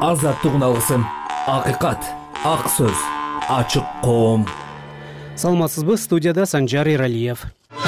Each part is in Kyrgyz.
Азаттык алгысым, акыйкат, ак сөз, ачык коом. Саламатсызбы, студияда Санжар Иралиев.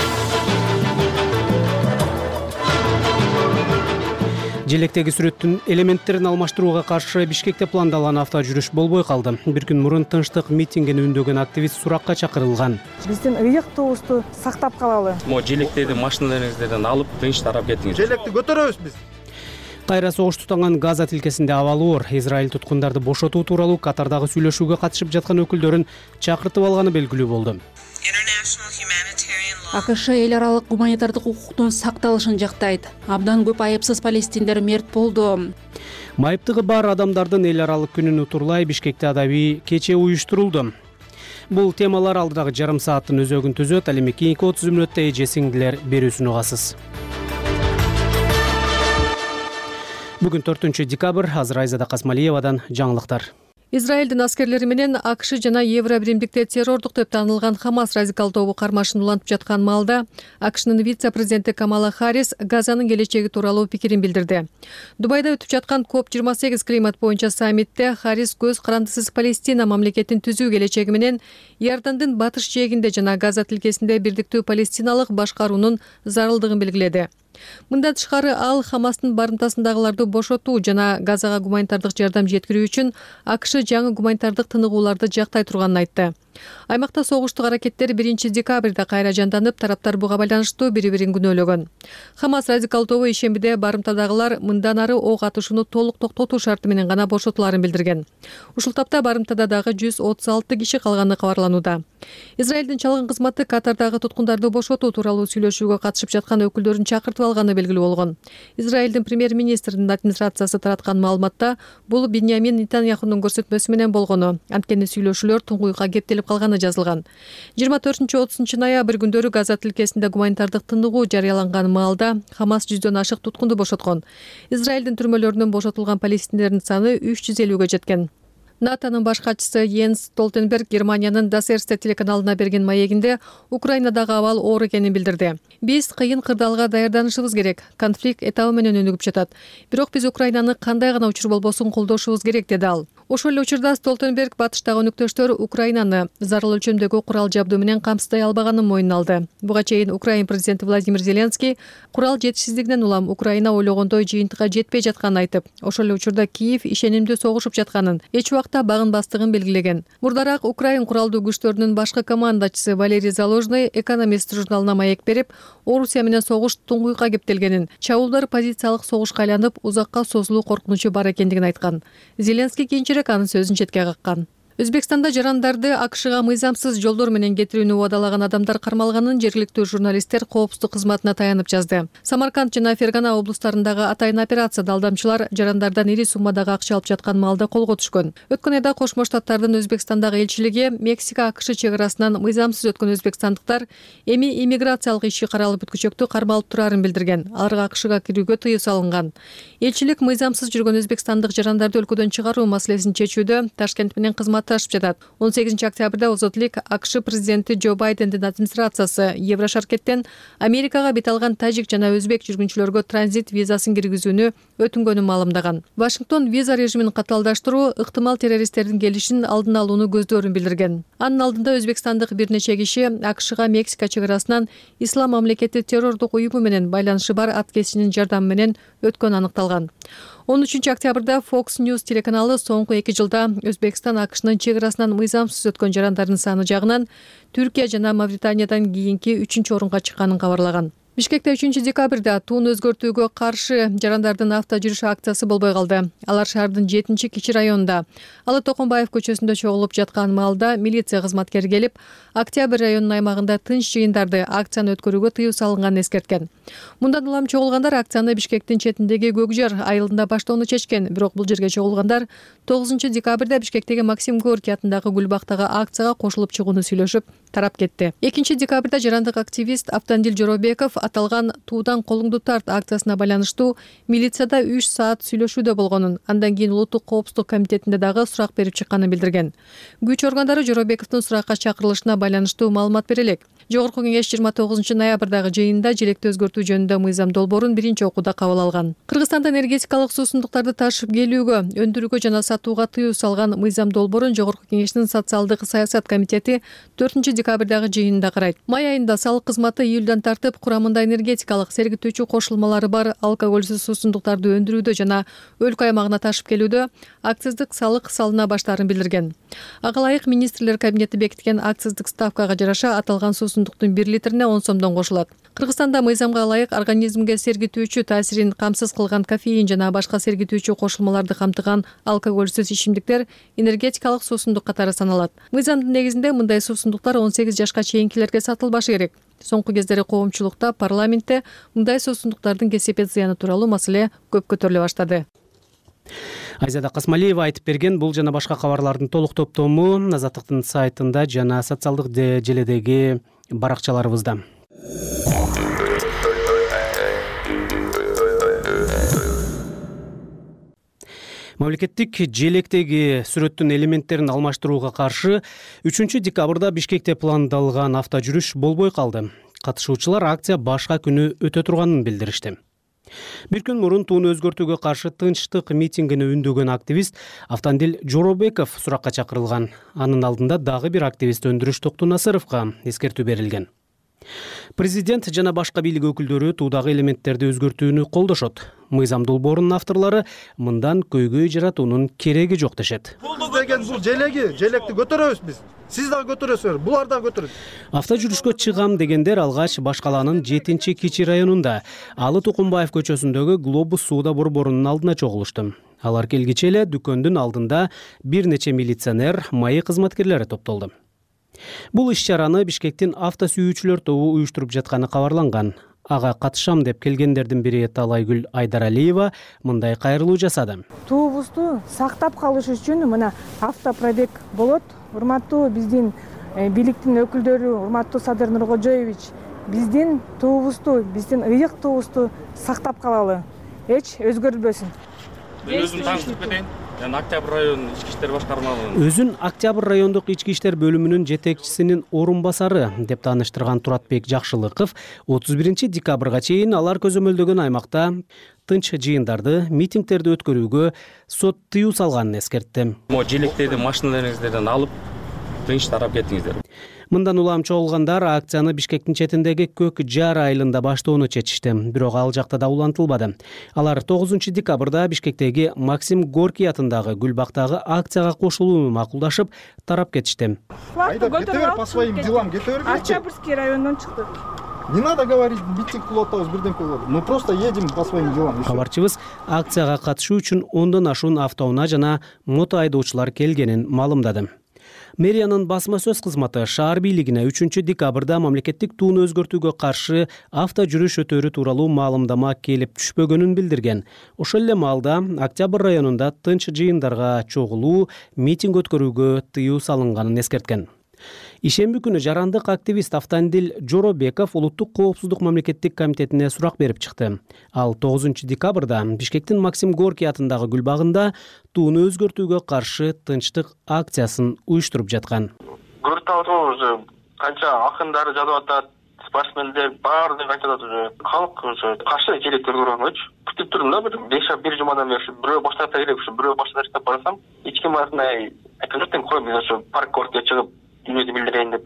Желектеги сүрөттүн элементтерин алмаштырууга каршы Бишкекте пландалган автожүрүш болбой калды. Бир күн мурун тынчтык митингини үндөгөн активист суракка чакырылган. Биздин ыйыктуубузду сактап калалы. Желектерди машиналарыңыздардан алып, тынч тарап кетиңиз. Желекти көтөрөбүз биз. Кайра согуш тутанган Газа тилкесинде абалы оор. Израиль туткундарды бошотуу тууралуу Катардагы сүйлөшүүгө катышып жаткан өкүлдөрүн чакыртып алганы белгилүү болду. АКШ эл аралык гуманитардык укуктун сакталышын жактайт. Абдан көп айыпсыз палестиндер мерт болду. Майыптыгы бар адамдардын эл аралык күнүн утурлай Бишкекте адабий кече уюштурулду. Бул темалар алдыдагы жарым сааттын өзөгүн түзөт. Ал эми кийинки 30 мүнөттө эже сиңдилер берүүсүн угасыз. Бүгүн 4 декабрь, азыр Айзада Касмалиевадан жаңылыктар. Израилдин аскерлери менен АКШ жана Евро биримдикте террордук деп таанылган Хамас радикал тобу кармашын улантып жаткан маалда АКШнын вице-президенти Камала Харрис Газанын келечеги тууралуу пикирин билдирди. Дубайда өтүп жаткан COP28 климат боюнча саммитте Харрис көз карандысыз Палестина мамлекетин түзүү келечеги менен Иордандын батыш жээгинде жана Газа тилкесинде бирдиктүү палестиналык башкаруунун зарылдыгын белгиледи. Мындан тышкары ал Хамастын барымтасындагыларды бошотуу жана Газага гуманитардык жардам жеткирүү үчүн АКШ жаңы гуманитардык тыныгууларды жактай турганын айтты. Аймакта согуштук аракеттер 1 декабрда кайра жанданып, тараптар буга байланыштуу бири-бирин күнөөлөгөн. Хамас радикал тобу ишембиде барымтадагылар мындан ары ок атышууну толук токтотуу шарты менен гана бошотуларын билдирген. Ушул тапта барымтада дагы 136 киши калганы кабарланууда. Израилдин чалгын кызматы Катардагы туткундарды бошотуу тууралуу сүйлөшүүгө катышып жаткан өкүлдөрүн чакыртып алганы белгилүү болгон. Израилдин премьер-министринин администрациясы тараткан маалыматта бул Биньямин Нетаньяхунун көрсөтмөсү менен болгону. Анткени сүйлөшүүлөр туңгуйга кептелип калганы жазылган. 24-30 ноябрь күндөрү Газа тилкесинде гуманитардык тыныгуу жарыяланган маалда Хамас 100дөн ашык туткунду бошоткон. Израилдин түрмөлөрүнөн бошотулган палестиндердин саны 350-ге жеткен. НАТОнун баш катчысы Йенс Столтенберг Германиянын Das Erste телеканалына берген маегинде Украинадагы абал оор экенин билдирди. Биз кыйын кырдаалга даярданышыбыз керек. Конфликт этабы менен өнүгүп жатат. Бирок биз Украинаны кандай гана учур болбосун колдошубуз керек, деди ал. Ошол эле учурда Столтенберг батыштагы өнөктөштөр Украинаны зарыл өлчөмдөгү курал жабдуу менен камсыздай албаганын мойнуна алды. Буга чейин Украин президенти Владимир Зеленский курал жетишсиздигинен улам Украина ойлогондой жыйынтыкка жетпей жатканын айтып, ошол эле учурда Киев ишенимдүү согушуп жатканын, эч убакта багынбастыгын белгилеген. Мурдараак Украин куралдуу күчтөрүнүн башкы командачысы Валерий Заложный Экономист журналына маек берип, Орусия менен согуш туңгуйга кептелгенин, чабуулдар позициялык согушка айланып, узакка созулуу коркунучу бар экендигин айткан. Зеленский кийинчерээк анын сөзүн четке каккан. Өзбекстанда жарандарды АКШга мыйзамсыз жолдор менен кетирүүнү убадалаган адамдар кармалганын жергиликтүү журналисттер коопсуздук кызматына таянып жазды. Самарканд жана Фергана облустарындагы атайын операцияда алдамчылар жарандардан ири суммадагы акча алып жаткан маалда колго түшкөн. Өткөн айда Кошмо Штаттардын Өзбекстандагы элчилиги Мексика АКШ чек арасынан мыйзамсыз өткөн өзбекстандыктар эми иммиграциялык иши каралып бүткүчөктү кармалып турарын билдирген. Аларга АКШга кирүүгө тыюу салынган. Элчилик мыйзамсыз жүргөн өзбекстандык жарандарды өлкөдөн чыгаруу маселесин чечүүдө Ташкент менен кызмат ташып жатат. 18 октябрда Озотлик АКШ президенти Джо Байдендин администрациясы Еврошаркеттен Америкага бет алган тажик жана өзбек жүргүнчүлөргө транзит визасын киргизүүнү өтүнгөнүн маалымдаган. Вашингтон виза режимин катаалдаштыруу ыктымал террористтердин келишин алдын алууну көздөрүн билдирген. Анын алдында өзбекстандык бир нече киши АКШга Мексика чек арасынан Ислам мамлекети террордук уюму менен байланышы бар ат кесчинин жардамы менен өткөнү аныкталган. 13 октябрда Fox News телеканалы соңку 2 жылда Өзбекстан АКШнын чек арасынан мыйзамсыз өткөн жарандардын саны жагынан Түркия жана Мавританиядан кийинки 3-орунга чыкканын кабарлаган. Бишкекте 3 декабрда туун өзгөртүүгө каршы жарандардын авто жүрүш акциясы болбой калды. Алар шаардын 7-кичи районунда Алы Токонбаев көчөсүндө чогулуп жаткан маалда милиция кызматкери келип, Октябрь районунун аймагында тынч жыйындарды акцияны өткөрүүгө тыюу салынганын эскерткен. Мындан улам чогулгандар акцияны Бишкектин четиндеги Көкжар айылында баштоону чечкен. Бирок бул жерге чогулгандар 9 декабрда Бишкектеги Максим Горький атындагы Гүлбактагы акцияга кошулуп чыгууну сүйлөшүп, тарап кетти. 2 декабрда жарандык активист Автандил Жоробеков аталган туудан колуңду тарт акциясына байланыштуу милицияда 3 саат сүйлөшүүдө болгонун, андан кийин Улуттук коопсуздук комитетинде дагы сурак берип чыкканын билдирген. Күч органдары Жоробековдун суракка чакырылышына байланыштуу маалымат бере элек. Жогорку кеңеш 29 ноябрдагы жыйынында желекти өзгөртүү жөнүндө мыйзам долбоорун биринчи окууда кабыл алган. Кыргызстанда энергетикалык суусундуктарды ташып келүүгө, өндүрүүгө жана сатууга тыюу салган мыйзам долбоорун Жогорку кеңештин социалдык саясат комитети 4 декабрдагы жыйынында карайт. Май айында салык кызматы июлдан тартып курамында энергетикалык сергитүүчү кошулмалары бар алкоголсуз суусундуктарды өндүрүүдө жана өлкө аймагына ташып келүүдө акциздик салык салына баштаарын билдирген. Ага ылайык министрлер кабинети бекиткен акциздик ставкага жараша аталган суусундуктун 1 литрине 10 сомдон кошулат. Кыргызстанда мыйзамга ылайык организмге сергитүүчү таасирин камсыз кылган кофеин жана башка сергитүүчү кошулмаларды камтыган алкоголсуз ичимдиктер энергетикалык суусундук катары саналат. Мыйзамдын негизинде мындай суусундуктар 18 жашка чейинкилерге сатылбашы керек. Соңку кездери коомчулукта, парламентте мындай суусундуктардын кесепет зыяны тууралуу маселе көп көтөрүлө баштады. Айзада Касмалиева айтып берген. Бул жана башка кабарлардын толук топтому Азаттыктын сайтында жана социалдык желедеги баракчаларыбызда. Мамлекеттик желектеги сүрөттүн элементтерин алмаштырууга каршы 3 декабрда Бишкекте пландалган автожүрүш болбой калды. Катышуучулар акция башка күнү өтө турганын билдиришти. Бир күн мурун тууну өзгөртүүгө каршы тынчтык митингине үндөгөн активист Автандил Жоробеков суракка чакырылган. Анын алдында дагы бир активист Өндүрүш Токтунасыровго эскертүү берилген. Президент жана башка бийлик өкүлдөрү туудагы элементтерди өзгөртүүнү колдошот. Мыйзам долбоорунун авторлору мындан көйгөй жаратуунун кереги жок дешет. Бул деген бул желекти көтөрөбүз биз. Сиз дагы көтөрөсүздөр, булар дагы көтөрөт. Автожүрүшкө чыгам дегендер алгач Башкалаанын 7-Кичи районунда Алы Тукумбаев көчөсүндөгү Глобус сууда борборунун алдына чогулушту. Алар келгиче эле дүкөндүн алдында бир нече милиционер, майы кызматкерлери топтолду. Бул иш-чараны Бишкектин авто сүйүүчүлөр тобу уюштуруп жатканы кабарланган. Ага катышам деп келгендердин бири Талайгүл Айдаралиева мындай кайрылуу жасады. Туубузду сактап калыш үчүн мына автопробег болот. Урматтуу биздин бийликтин өкүлдөрү, урматтуу Садыр Нуркожоевич, биздин туубузду, биздин ыйык туубузду сактап калалы. Эч өзгөрүлбөсүн. Мен өзүм таанышып кетейин. Мен Октябрь район ички иштер башкармалыгынын. Өзүн Октябрь райондук ички иштер бөлүмүнүн жетекчисинин орун басары деп тааныштырган Туратбек Жакшылыков 31 декабрга чейин алар көзөмөлдөгөн аймакта тынч жыйындарды, митингдерди өткөрүүгө сот тыюу салганын эскертти. Могу желектерди машиналарыңыздардан алып тынч тарап кетиңиздер. Мындан улам чогулгандар акцияны Бишкектин четиндеги Көк Жар айылында баштоону чечишти. Бирок ал жакта да улантылбады. Алар 9 декабрда Бишкектеги Максим Горький атындагы Гүлбактагы акцияга кошулууну макулдашып, тарап кетишти. Айда кетебер по своим делам, кетебер. Октябрьский райондон чыктык. Не надо говорить, митинг кылып атабыз, бирден кылып. Мы просто едем по своим делам. Кабарчыбыз акцияга катышуу үчүн 10дон ашуун автоунаа жана мото айдоочулар келгенин маалымдады. Мэриянын басма сөз кызматы шаар бийлигине 3 декабрда мамлекеттик тууну өзгөртүүгө каршы авто жүрүш өтөрү тууралуу маалымдама келип түшпөгөнүн билдирген. Ошол эле маалда Октябрь районунда тынч жыйындарга чогулуу, митинг өткөрүүгө тыюу салынганын эскерткен. Ишемби күнү жарандык активист Автандил Жоробеков Улуттук коопсуздук мамлекеттик комитетине сурак берип чыкты. Ал 9 декабрда Бишкектин Максим Горький атындагы Гүлбагында тууну өзгөртүүгө каршы тынчтык акциясын уюштуруп жаткан. Көрүп атабыз уже канча акындары жазып атат, спортсмендер баардыгы айтып атат уже. Халык уже каршы желектер көргөнгөчү. Күтүп турдум да бир жумадан бери бирөө баштаса керек, бирөө баштаса деп барсам, эч ким арасында айтып койм, мен ошо парк ортко чыгып дүнүйдү билдирейин деп.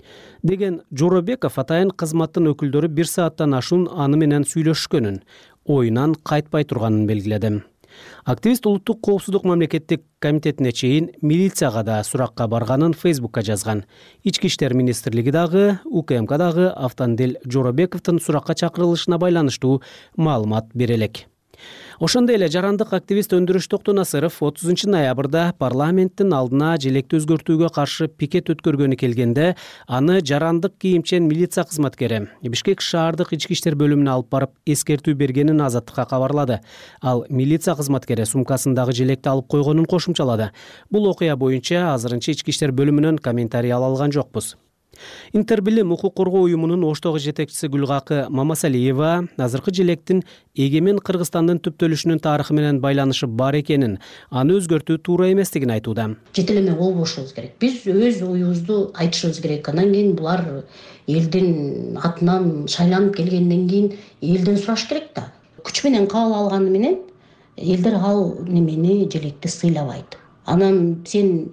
Деген Жоробеков атайын кызматтын өкүлдөрү 1 сааттан ашуун аны менен сүйлөшкөнүн, оюнан кайтпай турганын белгиледи. Активист Улуттук коопсуздук мамлекеттик комитетине чейин милицияга да суракка барганын Фейсбукка жазган. Ички иштер министрлиги дагы, УКМК дагы Автандил Жоробековдун суракка чакырылышына байланыштуу маалымат бере элек. Ошондой эле жарандык активист Өндүрүш Токтунасыров 30 ноябрда парламенттин алдына желекти өзгөртүүгө каршы пикет өткөргөнү келгенде, аны жарандык кийимчен милиция кызматкери Бишкек шаардык ички иштер бөлүмүнө алып барып эскертүү бергенин Азаттыкка кабарлады. Ал милиция кызматкери сумкасындагы желекти алып койгонун кошумчалады. Бул окуя боюнча азырынча ички иштер бөлүмүнөн комментарий ала алган жокпуз. Интербилим укук коргоо уюмунун Оштогу жетекчиси Гүлгакы Мамасалиева азыркы желектин эгемен Кыргызстандын түптөлүшүнүн тарыхы менен байланышы бар экенин, аны өзгөртүү туура эместигин айтууда. Жетелеме болбошубуз керек. Биз өз оюбузду айтышыбыз керек. Андан кийин булар элдин атынан шайланып келгенден кийин элден сураш керек да. Күч менен кабыл алганы менен элдер ал немени желекти сыйлабайт. Анан сен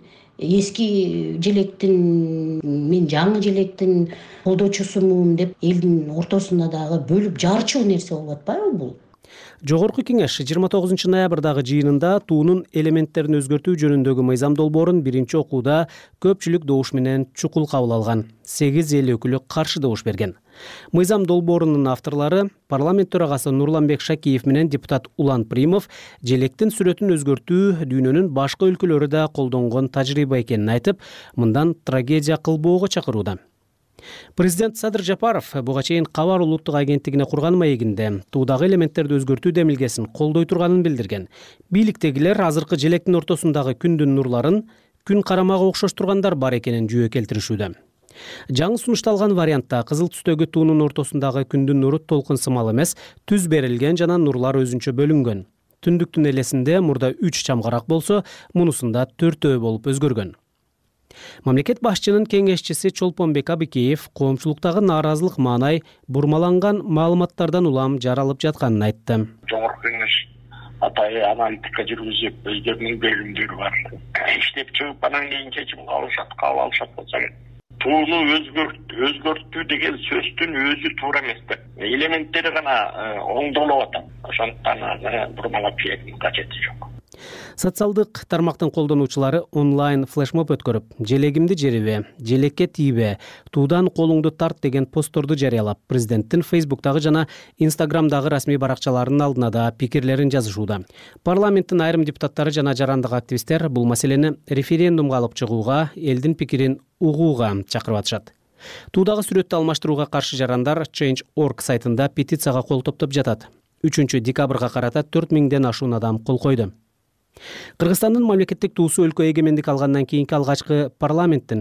эски желектин мен жаңы желектин колдоочусумун деп элдин ортосунда дагы бөлүп жарчу нерсе болуп атпайбы бул? Жогорку кеңеш 29 ноябрдагы жыйынында туунун элементтерин өзгөртүү жөнүндөгү мыйзам долбоорун биринчи окууда көпчүлүк добуш менен чукул кабыл алган. 8 эл өкүлү каршы добуш берген. Мыйзам долбоорунун авторлору парламент төрагасы Нурланбек Шакиев менен депутат Улан Примов желектин сүрөтүн өзгөртүү дүйнөнүн башка өлкөлөрү да колдонгон тажрыйба экенин айтып, мындан трагедия кылбоого чакырууда. Президент Садыр Жапаров буга чейин Кабар улуттук агенттигине курган маегинде туудагы элементтерди өзгөртүү демилгесин колдой турганын билдирген. Бийликтегилер азыркы желектин ортосундагы күндүн нурларын күн карамага окшош тургандар бар экенин жүйө келтиришүүдө. Жаңы сунушталган вариантта кызыл түстөгү туунун ортосундагы күндүн нуру толкун сымал эмес, түз берилген жана нурлар өзүнчө бөлүнгөн. Түндүктүн элесинде мурда 3 чамгарак болсо, мунусунда 4 болуп өзгөргөн. Мамлекет башчынын кеңешчиси Чолпонбек Абикеев коомчулуктагы нааразылык маанай бурмаланган маалыматтардан улам жаралып жатканын айтты. Жогорку кеңеш атайы аналитика жүргүзүп, өздөрүнүн бөлүмдөрү бар. Иштеп чыгып, анан кийин чечим кабыл алышат болсо керек. Тууну өзгөртүү деген сөздүн өзү туура эмес да. Элементтери гана оңдолуп атат. Ошондуктан аны бурмалап жиберүүнүн кажети жок. Социалдык тармактын колдонуучулары онлайн флешмоб өткөрүп, желегимди жерибе, желекке тийбе, туудан колуңду тарт деген постторду жарыялап, президенттин Фейсбуктагы жана Инстаграмдагы расмий баракчаларынын алдына да пикирлерин жазышууда. Парламенттин айрым депутаттары жана жарандык активисттер бул маселени референдумга алып чыгууга, элдин пикирин угууга чакырып атышат. Туудагы сүрөттү алмаштырууга каршы жарандар Change.org сайтында петицияга кол топтоп жатат. 3 декабрга карата 4000ден ашуун адам кол койду. Кыргызстандын мамлекеттик туусу өлкө эгемендик алгандан кийинки алгачкы парламенттин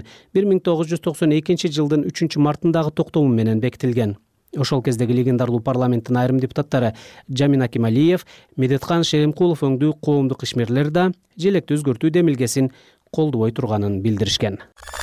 1992 жылдын 3 мартындагы токтому менен бекитилген. Ошол кездеги легендарлуу парламенттин айрым депутаттары Жамин Акималиев, Медетхан Шеремкулов өңдүү коомдук ишмерлер да желекти өзгөртүү демилгесин колдобой турганын билдиришкен.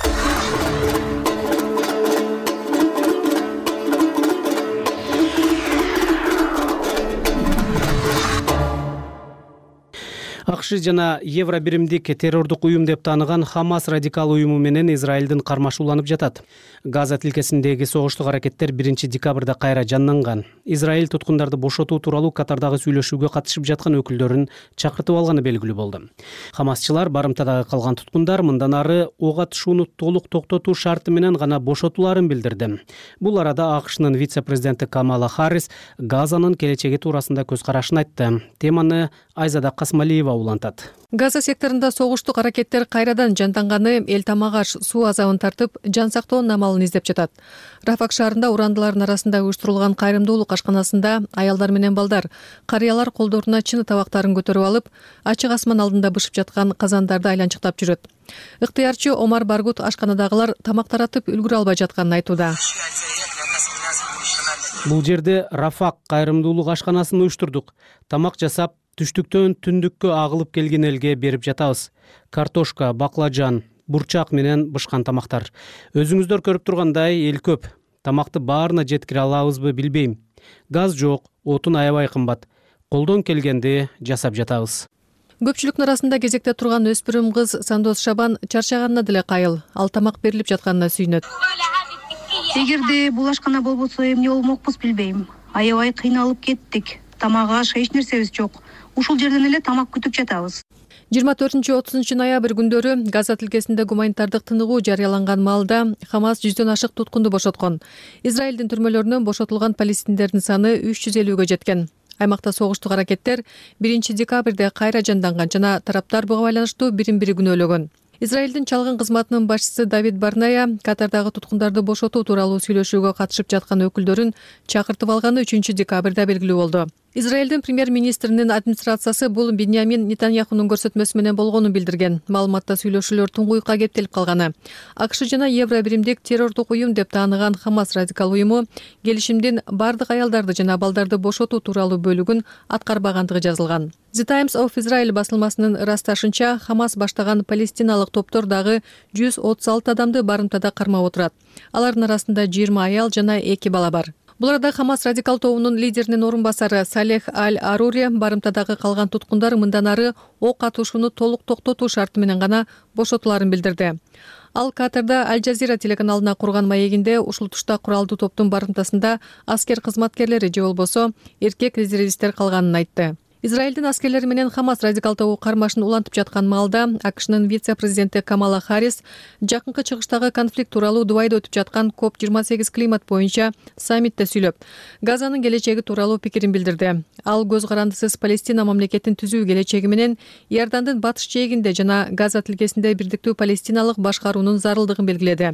АКШ жана Евро биримдик террордук уюм деп тааныган Хамас радикал уюму менен Израилдин кармашууланып жатат. Газа тилкесиндеги согуштук аракеттер 1 декабрда кайра жанданган. Израиль туткундарды бошотуу тууралуу Катардагы сүйлөшүүгө катышып жаткан өкүлдөрүн чакыртып алганы белгилүү болду. Хамасчылар барымтадагы калган туткундар мындан ары ок атышууну толук токтотуу шарты менен гана бошотуларын билдирди. Бул арада АКШнын вице-президенти Камала Харрис Газанын келечеги туурасында көз карашын айтты. Теманы Айзада Касмалиева улантат. Газа секторунда согуштук аракеттер кайрадан жанданганы эл тамак аш, суу азабын тартып, жан сактоонун амалын издеп жатат. Рафак шаарында урандылардын арасында уюштурулган кайрымдуулук ашканасында аялдар менен балдар, карыялар колдоруна чыны табактарын көтөрүп алып, ачык асман алдында бышып жаткан казандарды айланчыктап жүрөт. Ыктыярчы Омар Баргут ашканадагылар тамак таратып үлгүрө албай жатканын айтууда. Бул жерде Рафак кайрымдуулук ашканасын уюштурдук. Тамак жасап, түштүктөн түндүккө агылып келген элге берип жатабыз. Картошка, баклажан, бурчак менен бышкан тамактар. Өзүңүздөр көрүп тургандай эл көп. Тамакты баарына жеткире алабызбы билбейм. Газ жок, отун аябай кымбат. Колдон келгенди жасап жатабыз. Көпчүлүктүн арасында кезекте турган өспүрүм кыз Сандос Шабан чарчаганына деле кайыл. Ал тамак берилип жатканына сүйүнөт. Эгерде бул ашкана болбосо эмне болмокпуз билбейм. Аябай кыйналып кеттик. Тамак аш эч нерсебиз жок. Ушул жерден эле тамак күтүп жатабыз. 24-30 ноябрь күндөрү Газа тилкесинде гуманитардык тыныгуу жарыяланган маалда Хамас 100дөн ашык туткунду бошоткон. Израилдин түрмөлөрүнөн бошотулган палестиндердин саны 350гө жеткен. Аймакта согуштук аракеттер 1 декабрда кайра жанданган жана тараптар буга байланыштуу бирин-бири күнөөлөгөн. Израилдин чалгын кызматынын башчысы Давид Барная Катардагы туткундарды бошотуу тууралуу сүйлөшүүгө катышып жаткан өкүлдөрүн чакыртып алганы 3 декабрда белгилүү болду. Израилдин премьер-министринин администрациясы бул Биньямин Нетаньяхунун көрсөтмөсү менен болгонун билдирген. Маалыматта сүйлөшүүлөр туңгуйукка кептелип калганы. АКШ жана Евробиримдик террордук уюм деп тааныган Хамас радикал уюму келишимдин бардык аялдарды жана балдарды бошотуу тууралуу бөлүгүн аткарбагандыгы жазылган. The Times of Israel басылмасынын ырасташынча, Хамас баштаган палестиналык топтор дагы 136 адамды барымтада кармап отурат. Алардын арасында 20 аял жана 2 бала бар. Бул арада Хамас радикал тобунун лидеринин орун басары Салех Аль-Арури барымтадагы калган туткундар мындан ары ок атышууну толук токтотуу шарты менен гана бошотуларын билдирди. Ал Катарда Аль-Жазира телеканалына курган маегинде ушул тушта куралдуу топтун барымтасында аскер кызматкерлери же болбосо эркек резервисттер калганын айтты. Израилдин аскерлери менен Хамас радикал тобу кармашын улантып жаткан маалда АКШнын вице-президенти Камала Харрис жакынкы чыгыштагы конфликт тууралуу Дубайда өтүп жаткан COP28 климат боюнча саммитте сүйлөп, Газанын келечеги тууралуу пикирин билдирди. Ал көз карандысыз Палестина мамлекетин түзүү келечеги менен Иордандын батыш жээгинде жана Газа тилкесинде бирдиктүү палестиналык башкаруунун зарылдыгын белгиледи.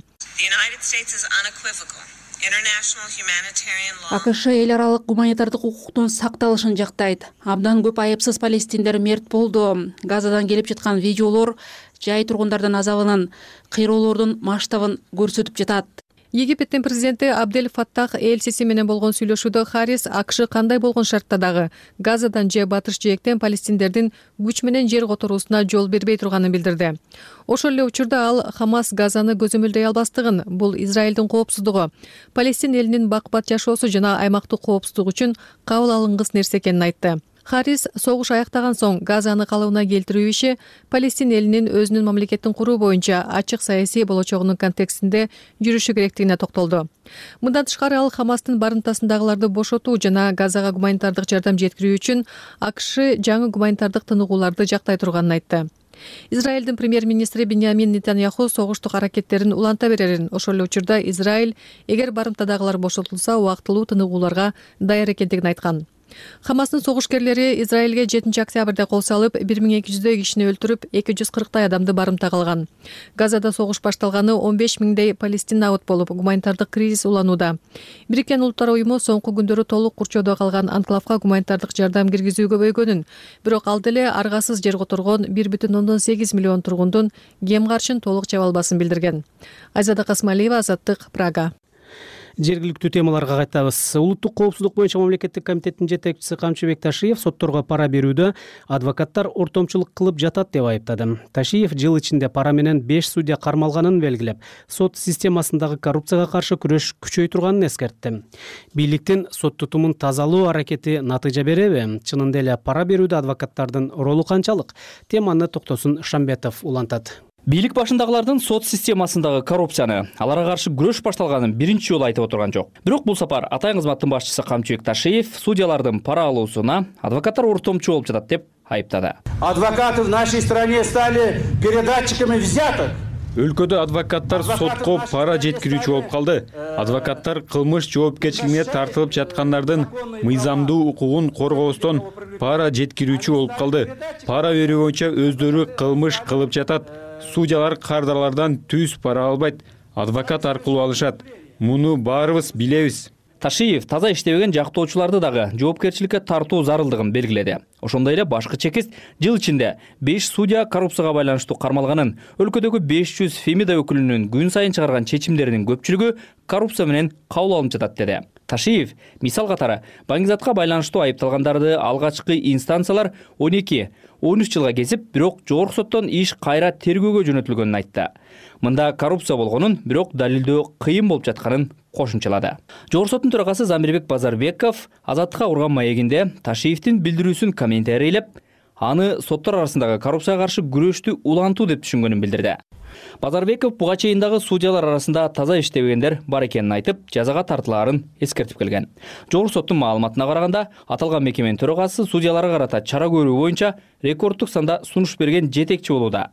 АКШ эл аралык гуманитардык укуктун сакталышын жактайт. Абдан көп айыпсыз палестиндер мерт болду. Газадан келип жаткан видеолор жай тургундардын азабынын, кыйроолордун масштабын көрсөтүп жатат. Египеттин президенти Абдель Фаттах Эль-Сиси менен болгон сүйлөшүүдө Харрис АКШ кандай болгон шартта дагы Газадан же батыш жээктен палестиндердин күч менен жер которуусуна жол бербей турганын билдирди. Ошол эле учурда ал Хамас Газаны көзөмөлдөй албастыгын, бул Израилдин коопсуздугу, Палестин элинин бак-бат жашоосу жана аймактык коопсуздук үчүн кабыл алынгыс нерсе экенин айтты. Харрис согуш аяктаган соң Газаны калыбына келтирүү иши Палестин элинин өзүнүн мамлекетин куруу боюнча ачык саясий болочогунун контекстинде жүрүшү керектигине токтолду. Мындан тышкары ал Хамастын барымтасындагыларды бошотуу жана Газага гуманитардык жардам жеткирүү үчүн АКШ жаңы гуманитардык тыныгууларды жактай турганын айтты. Израилдин премьер-министри Биньямин Нетаньяху согуштук аракеттерин уланта берерин, ошол эле учурда Израиль эгер барымтадагылар бошотулса убактылуу тыныгууларга даяр экендигин айткан. Хамастын согушкерлери Израилге 7 октябрда кол салып, 1200 кишини өлтүрүп, 240 адамды барымта калган. Газада согуш башталганы 15 миңдей палестин абыт болуп, гуманитардык кризис уланууда. Бириккен Улуттар уюму соңку күндөрү толук курчоодо калган анклавга гуманитардык жардам киргизүүгө көбөйгөнүн, бирок ал деле аргасыз жер которгон 1,8 миллион тургундун кем каршын толук жаба албасын билдирген. Айзада Касмалиева, Азаттык, Прага. Жергиликтүү темаларга кайтабыз. Улуттук коопсуздук боюнча мамлекеттик комитеттин жетекчиси Камчыбек Ташиев сотторго пара берүүдө адвокаттар ортомчулук кылып жатат деп айыптады. Ташиев жыл ичинде пара менен 5 судья кармалганын белгилеп, сот системасындагы коррупцияга каршы күрөш күчөй турганын эскертти. Бийликтин сот тутумун тазалоо аракети натыйжа береби? Чынында эле пара берүүдө адвокаттардын ролу канчалык? Теманы Токтосун Шамбетов улантат. Бийлик башындагылардын сот системасындагы коррупцияны, аларга каршы күрөш башталганын биринчи жолу айтып отурган жок. Бирок бул сапар атайын кызматтын башчысы Камчыбек Ташиев судьялардын пара алуусуна адвокаттар ортомчу болуп жатат деп айыптады. Адвокаты в нашей стране стали передатчиками взяток. Өлкөдө адвокаттар сотко пара жеткирүүчү болуп калды. Адвокаттар кылмыш жоопкерчилигине тартылып жаткандардын мыйзамдуу укугун коргоостон пара жеткирүүчү болуп калды. Пара берүү боюнча өздөрү кылмыш кылып жатат. Судьялар кардарлардан түз пара албайт, адвокат аркылуу алышат. Муну баарыбыз билебиз. Ташиев таза иштебеген жактоочуларды дагы жоопкерчиликке тартуу зарылдыгын белгиледи. Ошондой эле башкы чекист жыл ичинде 5 судья коррупцияга байланыштуу кармалганын, өлкөдөгү 500 Фемида өкүлүнүн күн сайын чыгарган чечимдеринин көпчүлүгү коррупция менен кабыл алынып жатат деди. Ташиев мисал катары Баңгизатка байланыштуу айыпталгандарды алгачкы инстанциялар 12-13 жылга кесип, бирок жогорку соттон иш кайра тергөөгө жөнөтүлгөнүн айтты. Мында коррупция болгонун, бирок далилдөө кыйын болуп жатканын кошумчалады. Жогорку соттун төрагасы Замирбек Базарбеков Азаттыкка курган маегинде Ташиевдин билдирүүсүн комментарийлеп, аны соттор арасындагы коррупцияга каршы күрөштү улантуу деп түшүнгөнүн билдирди. Базарбеков буга чейин дагы судьялар арасында таза иштебегендер бар экенин айтып, жазага тартылаарын эскертип келген. Жогорку соттун маалыматына караганда, аталган мекеменин төрагасы судьяларга карата чара көрүү боюнча рекордтук санда сунуш берген жетекчи болууда.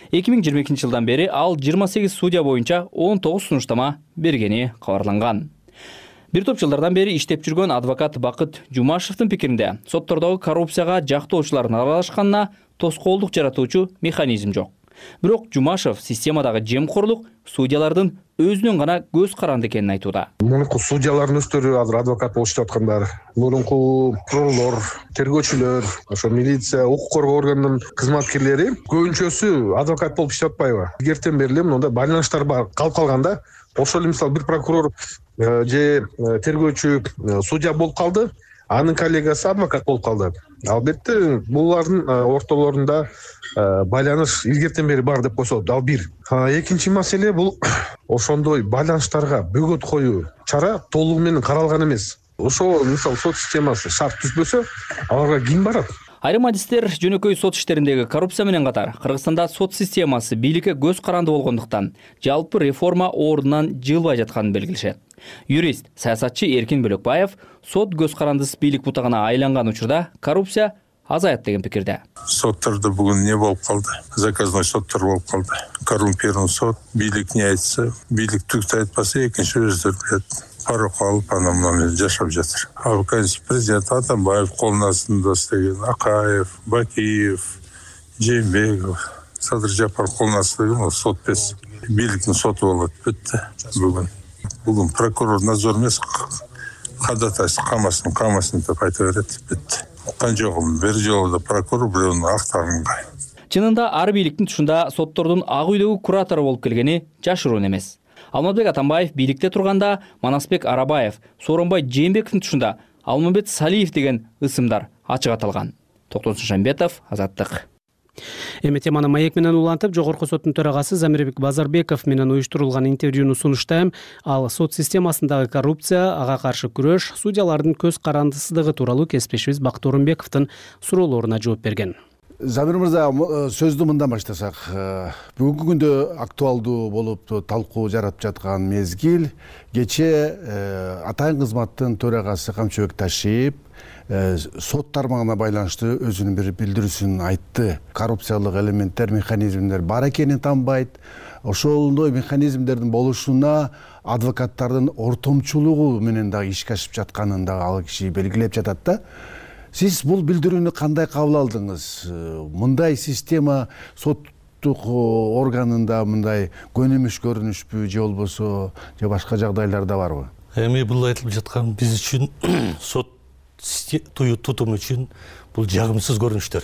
2022 жылдан бери ал 28 судья боюнча 19 сунуштама бергени кабарланган. Бир топ жылдардан бери иштеп жүргөн адвокат Бакыт Жумашевдин пикиринде, соттордогу коррупцияга жактоочулардын аралашканына тоскоолдук жаратуучу механизм жок. Бирок Жумашев системадагы жемкорлук судьялардын өзүнүн гана көз каранды экенин айтууда. Мурунку судьялардын өздөрү азыр адвокат болуп аткандар, мурунку прокурор, тергөөчүлөр, ошо милиция, укук коргоо органынын кызматкерлери көбүнчөсү адвокат болуп иштеп атпайбы? Илгертен бери эле мындай байланыштар бар калып калганда, ошол эле мисалы бир прокурор же тергөөчү судья болуп калды, анын коллегасы адвокат болуп калды. Албетте булардын ортолорунда байланыш илгертен бери бар деп койсо, ал бир. Экинчи маселе бул ошондой байланыштарга бөгөт коюу чара толугу менен каралган эмес. Ошо мисалы сот системасы шарт түзбөсө, аларга ким барат? Айрым адистер жөнөкөй сот иштериндеги коррупция менен катар Кыргызстанда сот системасы бийликке көз каранды болгондуктан жалпы реформа ордунан жылбай жатканын белгилешет. Юрист, саясатчы Эркин Бөлөкбаев сот көз карандысыз бийлик бутагына айланган учурда коррупция азаят деген пикирде. Соттарда бүгүн не болуп калды? Заказной соттар болуп калды. Коррумпирован сот, бийлик не айтса, бийлик түктү айтпаса, экинчи өздөрү билет. Парок алып анан мына жашап жатыр. Ал президент Атамбаев колунун астында істеген, Акаев, Бакиев, Жээнбеков, Садыр Жапар колунун астында сот без бийликтин соту болот бүттү бүгүн. Бүгүн прокурор надзор эмес, ходатайство камасын деп айта берет бүттү. Канжогум бир жолу да прокурор бирөөнүн актарынгай. Чынында ар бийликтин тушунда соттордун ак үйдөгү куратору болуп келгени жашыруун эмес. Алмазбек Атамбаев бийликте турганда Манасбек Арабаев, Сооронбай Жээнбековдун тушунда Алмамбет Салиев деген ысымдар ачык аталган. Токтосун Шамбетов, Азаттык. Эми теманы маек менен улантып, жогорку соттун төрагасы Замирбек Базарбеков менен уюштурулган интервьюну сунуштайм. Ал сот системасындагы коррупция, ага каршы күрөш, судьялардын көз карандысыздыгы тууралуу кесиптешибиз Бакыт Орунбековдун суроолоруна жооп берген. Замир мырза, сөздү мындан баштасак, бүгүнкү күндө актуалдуу болуп талкуу жаратып жаткан мезгил, кече атайын кызматтын төрагасы Камчыбек Ташиев сот тармагына байланыштуу өзүнүн бир билдирүүсүн айтты. Коррупциялык элементтер, механизмдер бар экенин танбайт. Ошондой механизмдердин болушуна адвокаттардын ортомчулугу менен дагы ишке ашып жатканын дагы ал киши белгилеп жатат да. Сиз бул билдирүүнү кандай кабыл алдыңыз? Мындай система соттук органында мындай көнүмүш көрүнүшпү же болбосо же башка жагдайларда барбы? Эми бул айтылып жаткан биз үчүн сот тутум үчүн бул жагымсыз көрүнүштөр.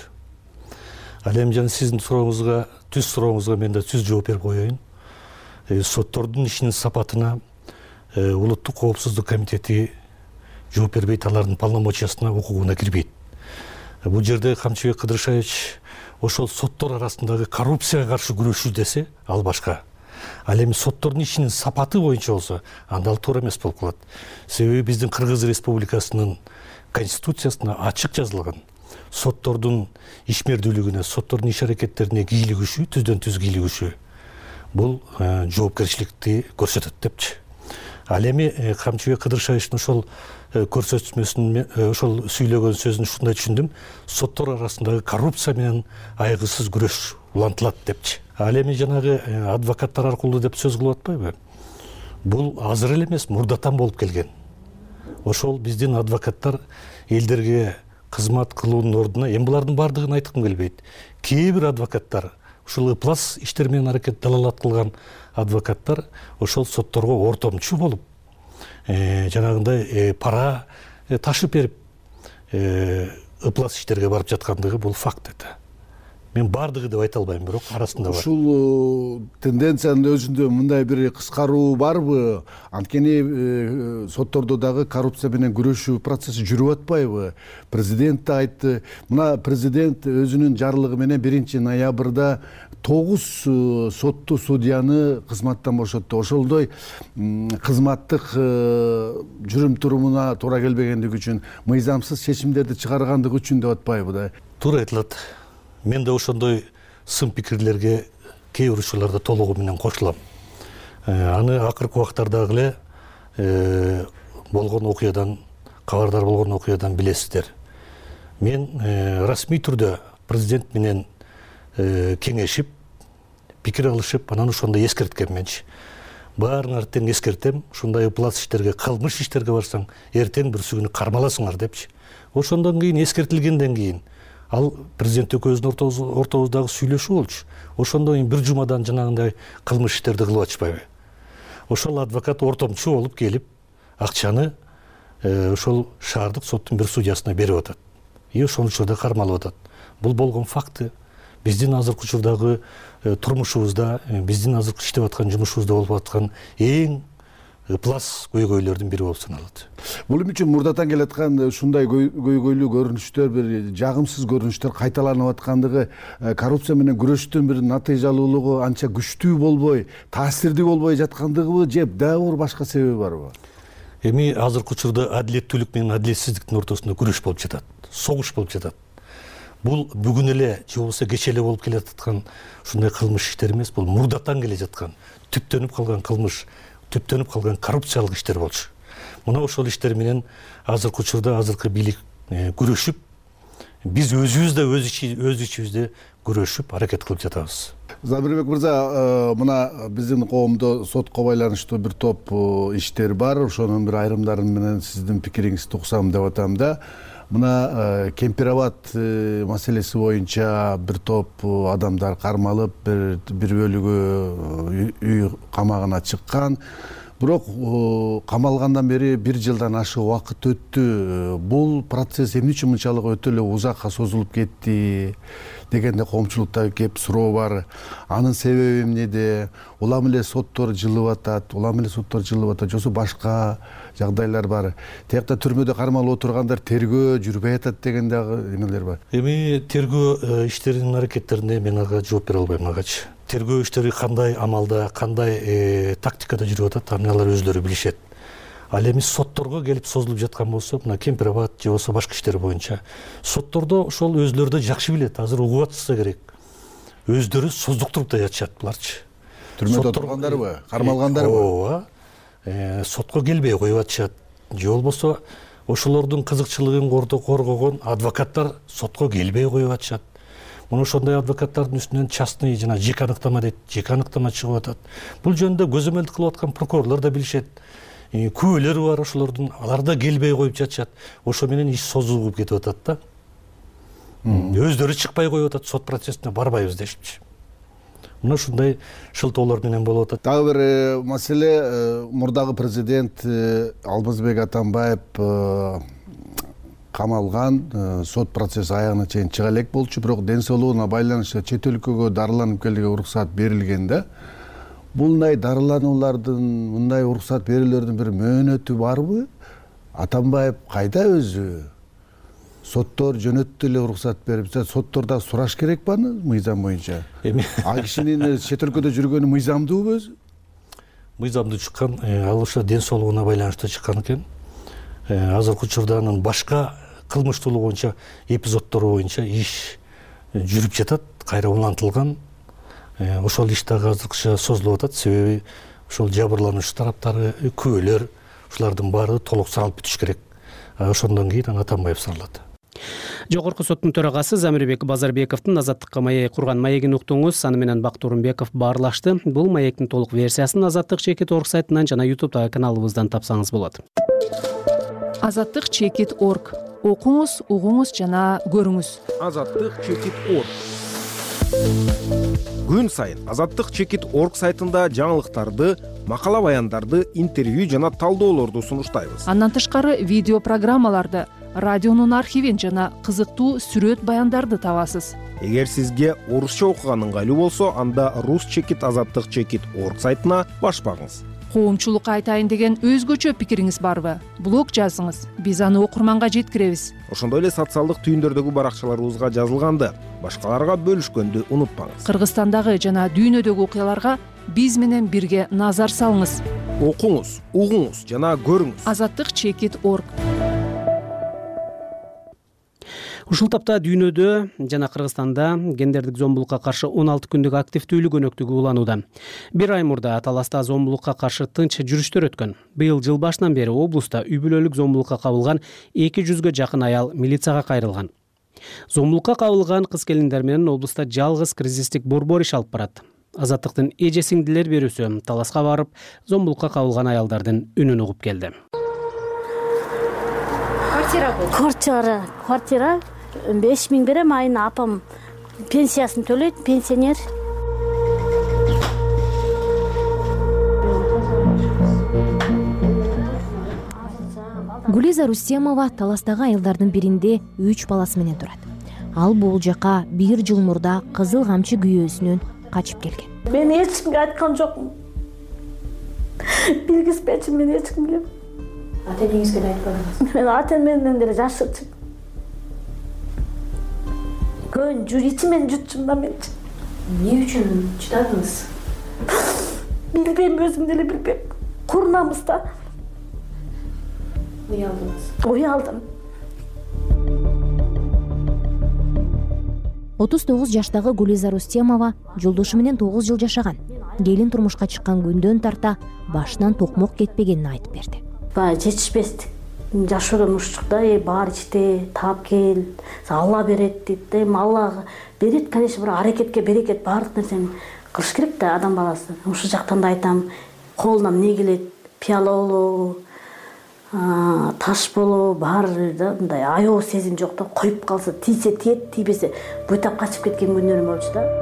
Ал эми жана сиздин сурооңузга, түз сурооңузга мен да түз жооп берип коеюн. Соттордун ишинин сапатына Улуттук коопсуздук комитети жооп бербейт, алардын полномочиясына, укугуна кирбейт. Бул жерде Камчыбек Кыдыршевич ошол соттор арасындагы коррупцияга каршы күрөшүү десе, ал башка. Ал эми соттордун ишинин сапаты боюнча болсо, анда ал туура эмес болуп калат. Себеби биздин Кыргыз Республикасынын Конституциясына ачык жазылган. Соттордун ишмердүүлүгүнө, соттордун иш аракеттерине кийлигишүү, түздөн түз кийлигишүү. Бул жоопкерчиликти көрсөтөт депчи. Ал эми Камчыбек Кыдыршевичтин ошол көрсөтмөсүн, ошол сүйлөгөн сөзүн ушундай түшүндүм. Соттор арасындагы коррупция менен айгысыз күрөш улантылат депчи. Ал эми жанагы адвокаттар аркылуу деп сөз кылып атпайбы? Бул азыр эле эмес, мурдатан болуп келген. Ошол биздин адвокаттар элдерге кызмат кылуунун ордуна, эми булардын бардыгын айткым келбейт. Кээ бир адвокаттар, ушул ыплас иштер менен аракет далалат кылган адвокаттар ошол сотторго ортомчу болуп, жанагындай пара ташып берип, ыплас иштерге барып жаткандыгы бул факт эте. Мен бардыгы деп айта албайм, бирок арасында бар. Ушул тенденциянын өзүндө мындай бир кыскаруу барбы? Анткени соттордо дагы коррупция менен күрөшүү процесси жүрүп атпайбы? Президент да айтты. Мына президент өзүнүн жарлыгы менен 1-ноябрда 9 сотту судьяны кызматтан бошотту. Ошолдой кызматтык жүрүм турумуна туура келбегендиги үчүн, мыйзамсыз чечимдерди чыгаргандыгы үчүн деп атпайбы да? Туура айтылат. Мен де ошондой сын пикирлерге кээ бир учурларда толугу менен кошулам. Аны акыркы убактардагы эле болгон окуядан, кабардар болгон окуядан билесиздер. Мен расмий түрдө президент менен кеңешип, пикир алышып, анан ошондой эскерткенменчи. Баарыңар тең эскертем, ушундай ыплас иштерге, кылмыш иштерге барсаң, эртең бүрсүгүнү кармаласыңар депчи. Ошондон кийин эскертилгенден кийин ал президент экөөбүздүн ортобуздагы сүйлөшүү болчу. Ошондо эми бир жумадан жанагындай кылмыш иштерди кылып атышпайбы? Ошол адвокат ортомчу болуп келип акчаны ошол шаардык соттун бир судьясына берип атат. Ошол учурда кармалып атат. Бул болгон факты биздин азыркы учурдагы турмушубузда, биздин азыркы иштеп аткан жумушубузда болуп аткан эң ыплас көйгөйлөрдүн бири болуп саналат. Бул үчүн мурдатан келаткан ушундай көйгөйлүү көрүнүштөр, бир жагымсыз көрүнүштөр кайталанып аткандыгы, коррупция менен күрөштүн бир натыйжалуулугу анча күчтүү болбой, таасирдүү болбой жаткандыгыбы же дагы башка себеби барбы? Эми азыркы учурда адилеттүүлүк менен адилетсиздиктин ортосунда күрөш болуп жатат, согуш болуп жатат. Бул бүгүн эле же болбосо кечээ эле болуп келе жаткан ушундай кылмыш иштер эмес, бул мурдатан келе жаткан, түптөнүп калган кылмыш, түптөнүп калган коррупциялык иштер болчу. Мына ошол иштер менен азыркы учурда азыркы бийлик күрөшүп, биз өзүбүз да өз ичибизде күрөшүп аракет кылып жатабыз. Замирбек мырза, мына биздин коомдо сотко байланыштуу бир топ иштер бар. Ошонун бир айрымдары менен сиздин пикириңизди угсам деп атам да. Мына Кемпирабад маселеси боюнча бир топ адамдар кармалып, бир бөлүгү үй камагына чыккан. Бирок камалгандан бери 1 жылдан ашык убакыт өттү. Бул процесс эмне үчүн мынчалык өтө эле узакка созулуп кетти дегенде коомчулукта кеп суроо бар. Анын себеби эмнеде? Улам эле соттор жылып атат, же болбосо башка жагдайлар бар. Тиякта түрмөдө кармалып отургандар тергөө жүрбөй атат деген дагы эмелер бар. Эми тергөө иштеринин аракеттерине мен ага жооп бере албайм агачы. Тергөө иштери кандай амалда, кандай тактикада жүрүп атат, аны алар өзлөрү билишет. Ал эми сотторго келип созулуп жаткан болсо, мына Кемпирабад же болбосо башка иштер боюнча соттордо ошол өзлөрү да жакшы билет, азыр угуп атышса керек. Өздөрү создуктуруп да жатышат буларчы. Түрмөдө отургандарбы, кармалгандарбы? Ооба. Сотко келбей коюп атышат. Же болбосо ошолордун кызыкчылыгын коргогон адвокаттар сотко келбей коюп атышат. Мына ошондой адвокаттардын үстүнөн частный жана жеке аныктама дейт, жеке аныктама чыгып атат. Бул жөнүндө көзөмөлдүк кылып аткан прокурорлор да билишет. Күбөлөрү бар ошолордун, алар да келбей коюп жатышат. Ошо менен иш созулуп кетип атат да. Өздөрү чыкпай коюп атат, сот процессине барбайбыз дешипчи. Мына ушундай шылтоолор менен болуп атат. Дагы бир маселе, мурдагы президент Алмазбек Атамбаев камалган, сот процесси аягына чейин чыга элек болчу, бирок ден соолугуна байланыштуу чет өлкөгө дарыланып келүүгө уруксат берилген да. Булдай дарылануулардын, мындай уруксат берүүлөрдүн бир мөөнөтү барбы? Атамбаев кайда өзү? Соттор жөнөттү эле уруксат берип, соттордо сураш керек баны мыйзам боюнча? Эми ал кишинин чет өлкөдө жүргөнү мыйзамдуубу өзү? Мыйзамдуу чыккан, ал ошо ден соолугуна байланыштуу чыккан экен. Азыркы учурда анын башка кылмыштуулугу боюнча эпизоддору боюнча иш жүрүп жатат, кайра улантылган. Ошол иш дагы азыркыча созулуп атат, себеби ошол жабырлануучу тараптары, күбөлөр, ушулардын баары толук саралып бүтүш керек. Ошондон кийин Атамбаев саралат. Жогорку соттун төрагасы Замирбек Базарбековдун Азаттыкка маек курган маегин уктуңуз. Аны менен Бактурумбеков баарлашты. Бул маектин толук версиясын Азаттык чекит орг сайтынан жана YouTube каналыбыздан тапсаңыз болот. Азаттык чекит орг. Окуңуз, угуңуз жана көрүңүз. Азаттык чекит орг. Күн сайын Азаттык чекит орг сайтында жаңылыктарды, макала баяндарды, интервью жана талдоолорду сунуштайбыз. Андан тышкары видео программаларды, радионун архивин жана кызыктуу сүрөт баяндарды табасыз. Эгер сизге орусча окуган ыңгайлуу болсо, анда рус чекит азаттык чекит орг сайтына баш багыңыз. Коомчулукка айтайын деген өзгөчө пикириңиз барбы? Блог жазыңыз, биз аны окурманга жеткиребиз. Ошондой эле социалдык түйүндөрдөгү баракчаларыбызга жазылганды башкаларга бөлүшкөндү унутпаңыз. Кыргызстандагы жана дүйнөдөгү окуяларга биз менен бирге назар салыңыз. Окуңуз, угуңуз жана көрүңүз. Азаттык чекит орг. Ушул тапта дүйнөдө жана Кыргызстанда гендердик зомбулукка каршы 16 күндүк активдүүлүк өнөктүгү уланууда. Бир ай мурда Таласта зомбулукка каршы тынч жүрүштөр өткөн. Быйыл жыл башынан бери облуста үй бүлөлүк зомбулукка кабылган 200гө жакын аял милицияга кайрылган. Зомбулукка кабылган кыз-келиндер менен облуста жалгыз кризистик борбор иш алып барат. Азаттыктын эже сиңдилер берүүсү Таласка барып, зомбулукка кабылган аялдардын үнүн угуп келди. Квартира. 5000 берем, айына апам пенсиясын төлөйт, пенсионер. Гулиза Рустемова Таластагы айылдардын биринде 3 баласы менен турат. Ал бул жака 1 жыл мурда Кызыл Камчы күйөөсүнөн качып келген. Мен эч кимге айткан жокмун. Билгизбечи мен эч кимге. Ата-энеңизге айтпадыңыз? Мен ата-энемден деле жашырчумун. Көн ичимен жутчум да мен. Эмне үчүн чыдадыңыз? Билбейм, өзүм деле билбейм. Курунамыз да. Уялдым. 39 жаштагы Гулиза Рустемова жолдошу менен 9 жыл жашаган. Келин турмушка чыккан күндөн тарта башынан токмок кетпегенин айтып берди. Жетишпестик. Жашоодон ушчукта, бар ичте, таап кел, Алла берет дейт. Алла берет, конечно, бирок аракетке берекет, баардык нерсени кылыш керек да адам баласы. Ушул жактан да айтам, колунан эмне келет, пияла болобу, таш болобу, баары да мындай аябы сезим жок да, коюп калса, тийсе тиет, тийбесе буйтап качып кеткен күндөрүм болчу да.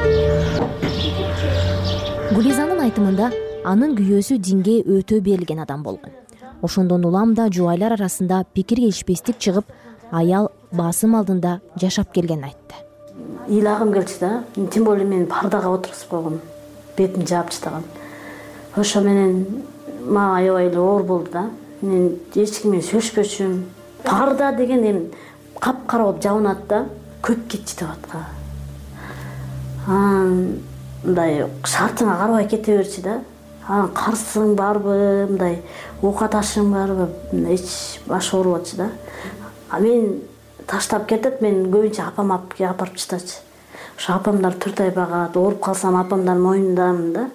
Гулизанын айтымында анын күйөөсү динге өтө берилген адам болгон. Ошондон улам да жубайлар арасында пикир келишпестик чыгып, аял басым алдында жашап келгенин айтты. Ыйлагым келчү да, тем более мен пардага отургузуп койгом, бетим жаап чыдаган. Ошо менен мага аябай эле оор болду да. Мен эч ким менен сүйлөшпөчүм. Парда деген эми капкара болуп жабынат да, көп кетчү деп аткан. Мындай шартыңа карабай кете берчү да. Карсың барбы, мындай оокаташың барбы, эч баш ооруп атчы да. Мен таштап кетет, мен көбүнчө апам апарып чытачы. Ошо апамдар 4 ай багат, ооруп калсам апамдар мойнундамын да.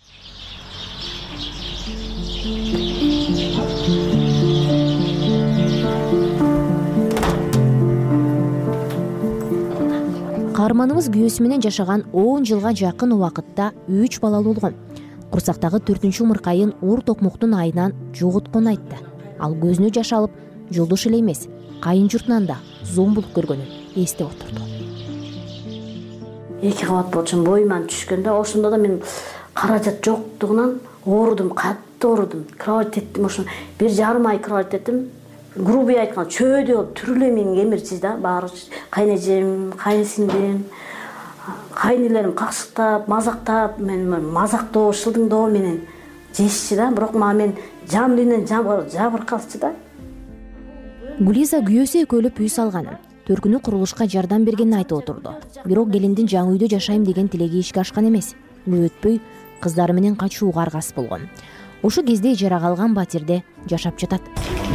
Каарманыбыз күйөөсү менен жашаган 10 жылга жакын убакытта 3 балалуу болгон. Курсактагы 4-умуркайын уур токмоктун айынан жоготконун айтты. Ал көзүнө жаш алып, жолдошу эле эмес, кайын журтунан да зомбулук көргөнүн эстеп отурду. 2 кабат болчун, боюман түшкөндө, ошондо да мен каражат жоктугунан оорудум, катты оорудум. Кровать еттим, ошо 1,5 ай кровать еттим. Грубый айтканда чөөдө болуп түрүлө менин кемирчи да, баары кайнежем, кайнсиңдим, кайнелерим какшыктап, мазактап, мен мазактоо, шылдыңдоо менен жешчи да, бирок мен жан дүйнөдөн жабыркалчы да. Гулиза күйөөсү экөөлөп үй салганын, төркүнү курулушка жардам бергенин айтып отурду. Бирок келиндин жаңы үйдө жашайм деген тилеги ишке ашкан эмес. Көп өтпөй кыздары менен качууга аргасыз болгон. Ошол кезде ижара калган батирде жашап жатат.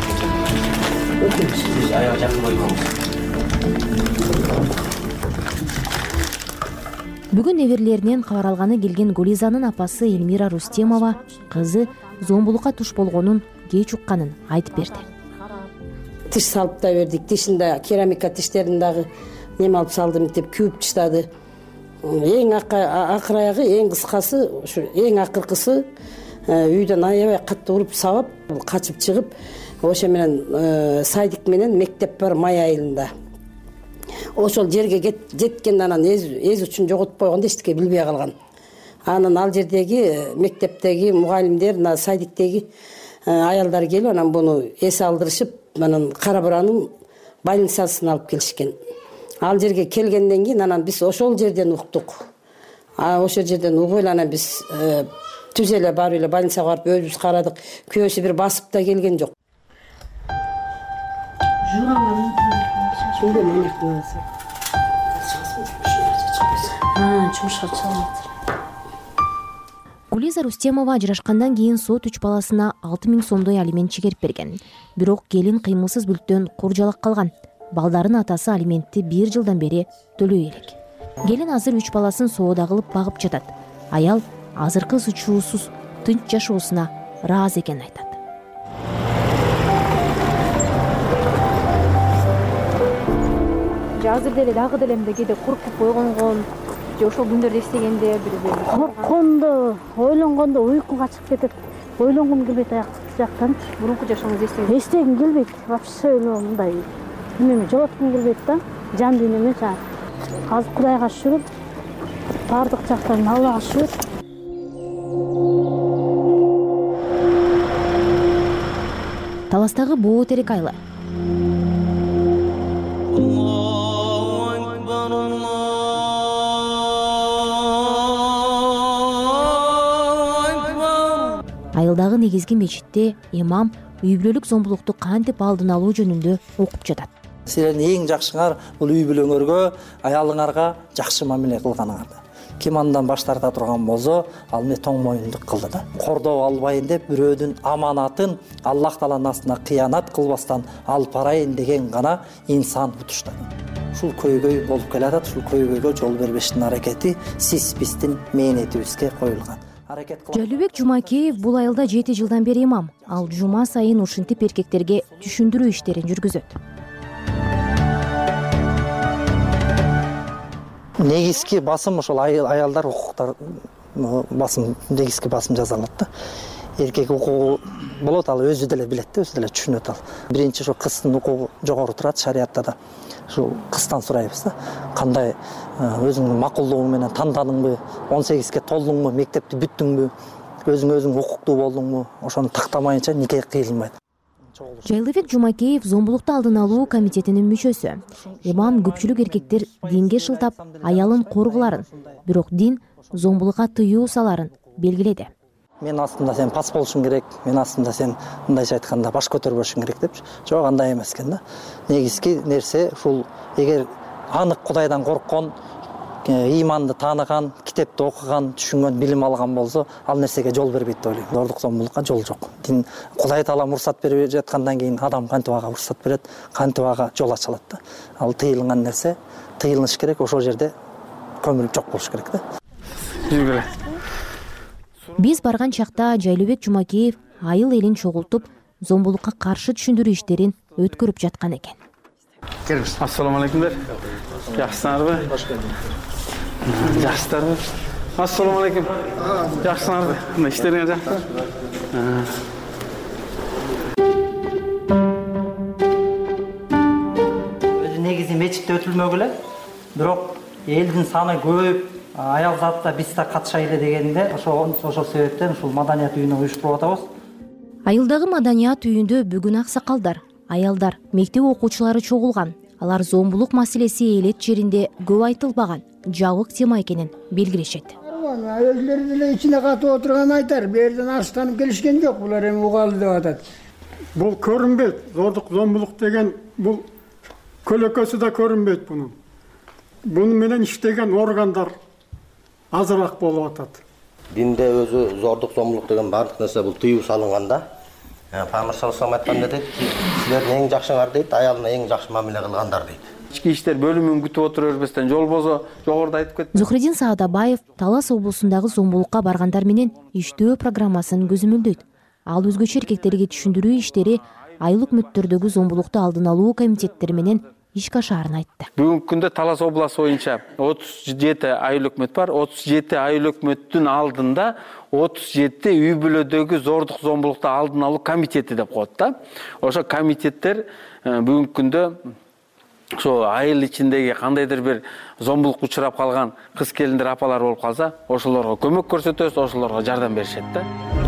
Бүгүн неберелеринен кабар алганы келген Гулизанын апасы Элмира Рустемова кызы зомбулукка туш болгонун кеч укканын айтып берди. Тиш салып да бердик, тишинде керамика тиштерин дагы неме алып салдым деп күйүп таштады. Эң акыр аягы, эң кыскасы, ушу эң акыркысы үйдөн аябай катты уруп сабап, качып чыгып, ошо менен сайдик менен мектеп бар май айылында. Ошол жерге жеткен, анан эз үчүн жоготуп койгондо эчтеке билбей калган. Анан ал жердеги мектептеги мугалимдер, сайдиктеги аялдар келип, анан буну эс алдырышып, анан Кара Буранын больницасына алып келишкен. Ал жерге келгенден кийин анан биз ошол жерден уктук. Ошол жерден угуп эле анан биз түз эле барып эле больницага барып өзүбүз карадык. Күйөөсү бир басып да келген жок. Гулиза Рустемова ажырашкандан кийин сот 3 баласына 6000 сомдой алимент чегерип берген. Бирок келин кыймылсыз бүлттөн куржалак калган. Балдарын атасы алиментти 1 жылдан бери төлөй элек. Келин азыр 3 баласын соода кылып багып жатат. Аял азыркы сучуусуз тынч жашоосуна ыраазы экенин айтат. Азыр деле дагы деле кээде коркуп койгонгон, же ошол күндөрдө эстегенде бир корккондо, ойлонгондо уйку качып кетет. Ойлонгум келбейт жактан. Мурунку жашооңузду эстегим келбейт. Вообще мындай эмеме жоготкум келбейт да. жан дүйнөмө чаат. Азыр Кудайга шүгүр, бардык жактан Аллага шүгүр. Таластагы Боо Терек айылы. Айылдагы негизги мечитте имам үй бүлөлүк зомбулукту кантип алдын алуу жөнүндө окуп жатат. Силердин эң жакшыңар бул үй бүлөңөргө, аялыңарга жакшы мамиле кылганыңарды. Ким андан баш тарта турган болсо, ал эмне тоң моюндук кылды да. Кордоо албайын деп бирөөдүн аманатын Аллах Тааланын астына кыянат кылбастан алып барайын деген гана инсан утуштады. Ушул көйгөй болуп келатат, ушул көйгөйгө жол бербештин аракети сиз биздин мээнетибизге коюлган. Жалюбек Жумакеев бул айылда 7 жылдан бери имам. Ал жума сайын ушинтип эркектерге түшүндүрүү иштерин жүргүзөт. Негизги басым ошол аялдар укуктар басым, негизги басым жасалат да. Эркек укугу болот, ал өзү деле билет да, өзү деле түшүнөт ал. Биринчи ошо кыздын укугу жогору турат шариатта да. Ушул кыздан сурайбыз да. Кандай өзүңдүн макулдугуң менен тандадыңбы, 18ге толдуңбу, мектепти бүттүңбү, өзүң укуктуу болдуңбу, ошону тактамайынча нике кыйылмайт. Жайлыбек Жумакеев зомбулукту алдын алуу комитетинин мүчөсү. Имам көпчүлүк эркектер динге шылтап, аялын коргуларын, бирок дин зомбулукка тыюу саларын белгиледи. Мен астында сен пас болушуң керек, мен астында сен мындайча айтканда баш көтөрбөшүң керек деп. Жок, андай эмес экен да. Негизги нерсе ушул эгер анык Кудайдан корккон, иманды тааныган, китепти окуган, түшүнгөн, билим алган болсо, ал нерсеге жол бербейт деп ойлойм. Зордук зомбулукка жол жок. Дин Кудай Таала мурсат берип жаткандан кийин адам кантип ага мурсат берет, кантип ага жол ачылат да. Ал тыйылган нерсе тыйылыш керек, ошол жерде көмүлүп жок болуш керек да. Биз барган чакта Жайлыбек Жумакеев айыл элин чогултуп, зомбулукка каршы түшүндүрүү иштерин өткөрүп жаткан экен. Келиңиз. Ассаламу алейкумдар. Жакшысыңарбы? Жакшысыздарбы? Ассаламу алейкум. Жакшысыңарбы? Мына иштериңер жакшы? Өзү негизи мечитте өтүлмөгүлө, бирок элдин саны көбөйүп, аял затта биз да катышайлы дегенде, ошол себептен ушул маданият үйүнө уюштуруп атабыз. Айылдагы маданият үйүндө бүгүн аксакалдар, аялдар, мектеп окуучулары чогулган. Алар зомбулук маселеси элет жеринде көп айтылбаган, жабык тема экенин белгилешет. Өзлөрү деле ичине катып отурган айтар, берден аштанып келишкен жок, булар эми угалы деп атат. Бул көрүнбөйт, зордук зомбулук деген бул көлөкөсү да көрүнбөйт бунун. Буну менен иштеген органдар азыраак болуп атат. Динде өзү зордук зомбулук деген баардык нерсе бул тыюу салынганда, Пайгамбар саллаллаху алейхи айтканда дейт, силердин эң жакшыңар дейт, аялына эң жакшы мамиле кылгандар дейт. Ички иштер бөлүмүн күтүп отура бербестен жол болсо, жогоруда айтып кетти. Зухридин Саадабаев Талас облусундагы зомбулукка баргандар менен иштөө программасын көзөмөлдөйт. Ал өзгөчө эркектерге түшүндүрүү иштери айыл өкмөттөрдөгү зомбулукту алдын алуу комитеттери менен ишке ашаарын айтты. Бүгүнкү күндө Талас областы боюнча 37 айыл өкмөт бар. 37 айыл өкмөттүн алдында 37 үй бүлөдөгү зордук зомбулукту алдын алуу комитети деп коет да. Ошо комитеттер бүгүнкү күндө ошо айыл ичиндеги кандайдыр бир зомбулукка учурап калган кыз келиндер, апалар болуп калса, ошолорго көмөк көрсөтөбүз, ошолорго жардам беришет да.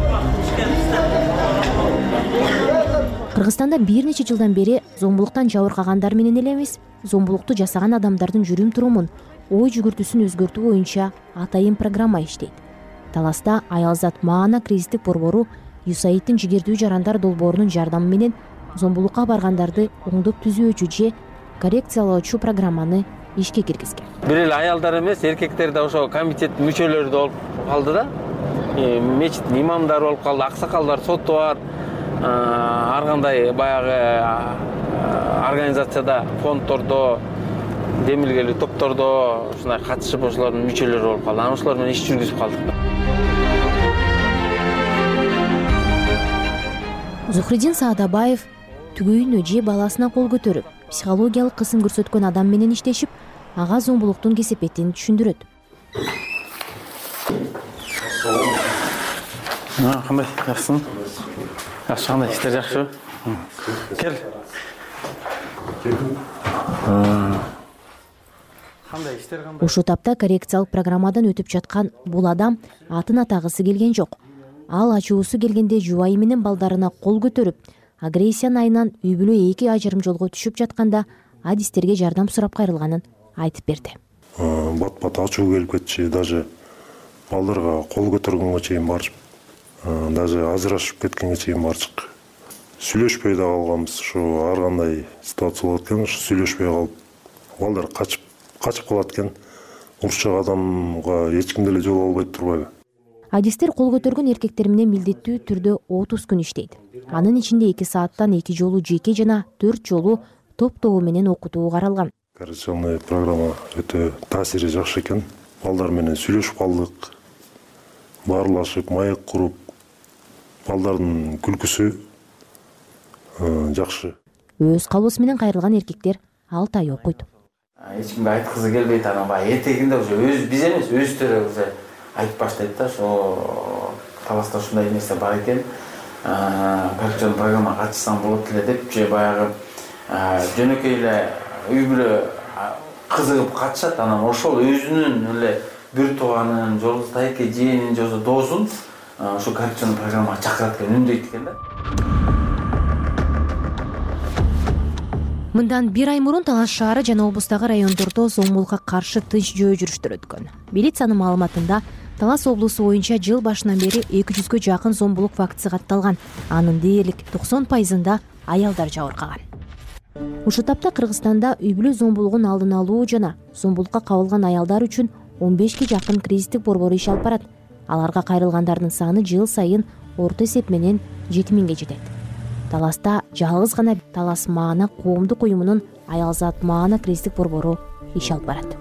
Кыргызстанда бир нече жылдан бери зомбулуктан жабыркагандар менен эле эмес, зомбулукту жасаган адамдардын жүрүм турумун, ой жүгүртүүсүн өзгөртүү боюнча атайын программа иштейт. Таласта Аялзат Маана кризистик борбору USAID-тин жигердүү жарандар долбоорунун жардамы менен зомбулукка баргандарды оңдоп түзөөчү же коррекциялоочу программаны ишке киргизген. Бир эле аялдар эмес, эркектер да ошо комитеттин мүчөлөрү болуп калды да. Мечиттин имамдары болуп калды, аксакалдар, соттор, ар кандай баягы организацияда, фонддордо, демилгелүү топтордо ушундай катышып ошолордун мүчөлөрү болуп калды. Анан ошолор менен иш жүргүзүп калдык. Зухридин Саадабаев түгөйүнө же баласына кол көтөрүп, психологиялык кысым көрсөткөн адам менен иштешип, ага зомбулуктун кесепетин түшүндүрөт. Кандай, жакшысың? Жакшы, кандай иштер жакшыбы? Кел. Ушул тапта коррекциялык программадан өтүп жаткан бул адам атын атагысы келген жок. Ал ачуусу келгенде жубайы менен балдарына кол көтөрүп, агрессиянын айынан үй бүлө эки ажырым жолго түшүп жатканда адистерге жардам сурап кайрылганын айтып берди. Бат ачуу келип кетчи, даже балдарга кол көтөргөнгө чейин барып, даже ажырашып кеткенге чейин барчык. Сүйлөшпөй да калганбыз. Ушу ар кандай ситуация болот экен, ушу сүйлөшпөй калып, балдар качып калат экен. Урушчак адамга эч ким деле жол албай турбайбы? Адистер кол көтөргөн эркектер менен милдеттүү түрдө 30 күн иштейт. Анын ичинде 2 сааттан 2 жолу жеке жана 4 жолу топ-тобу менен окутуу каралган. Коррекционный программа өтө таасири жакшы экен. Балдар менен сүйлөшүп калдык. Баарлашып, маек куруп, балдардын күлкүсү жакшы. Өз калуусу менен кайрылган эркектер ал тайоо койду. Эч кимге айткызы келбейт, анан баягы этегинде уже биз эмес, өздөрү уже айтып баштайт да, ошо таласта ушундай нерсе бар экен. Коррекцион программа катышсаң болот эле деп, же баягы жөнөкөй эле үй бүлө кызыгып катышат, анан ошол өзүнүн эле бир тууганын, жолдостайке жээнин же доосун ошо коррекцион программага чакырат экен, үндөйт экен да. Мындан 1 ай мурун Талас шаары жана облустагы райондордо зомбулукка каршы тынч жөө жүрүштөр өткөн. Милициянын маалыматында Талас облусу боюнча жыл башынан бери 200гө жакын зомбулук фактысы катталган. Анын дээрлик 90%-ында аялдар жабыркаган. Ушул тапта Кыргызстанда үй бүлө зомбулугун алдын алуу жана зомбулукка кабылган аялдар үчүн 15ге жакын кризистик борбор иш алып барат. Аларга кайрылгандардын саны жыл сайын орто эсеп менен 7000ге жетет. Таласта жалгыз гана Талас Маана коомдук уюмунун Аялзат Маана кризистик борбору иш алып барат.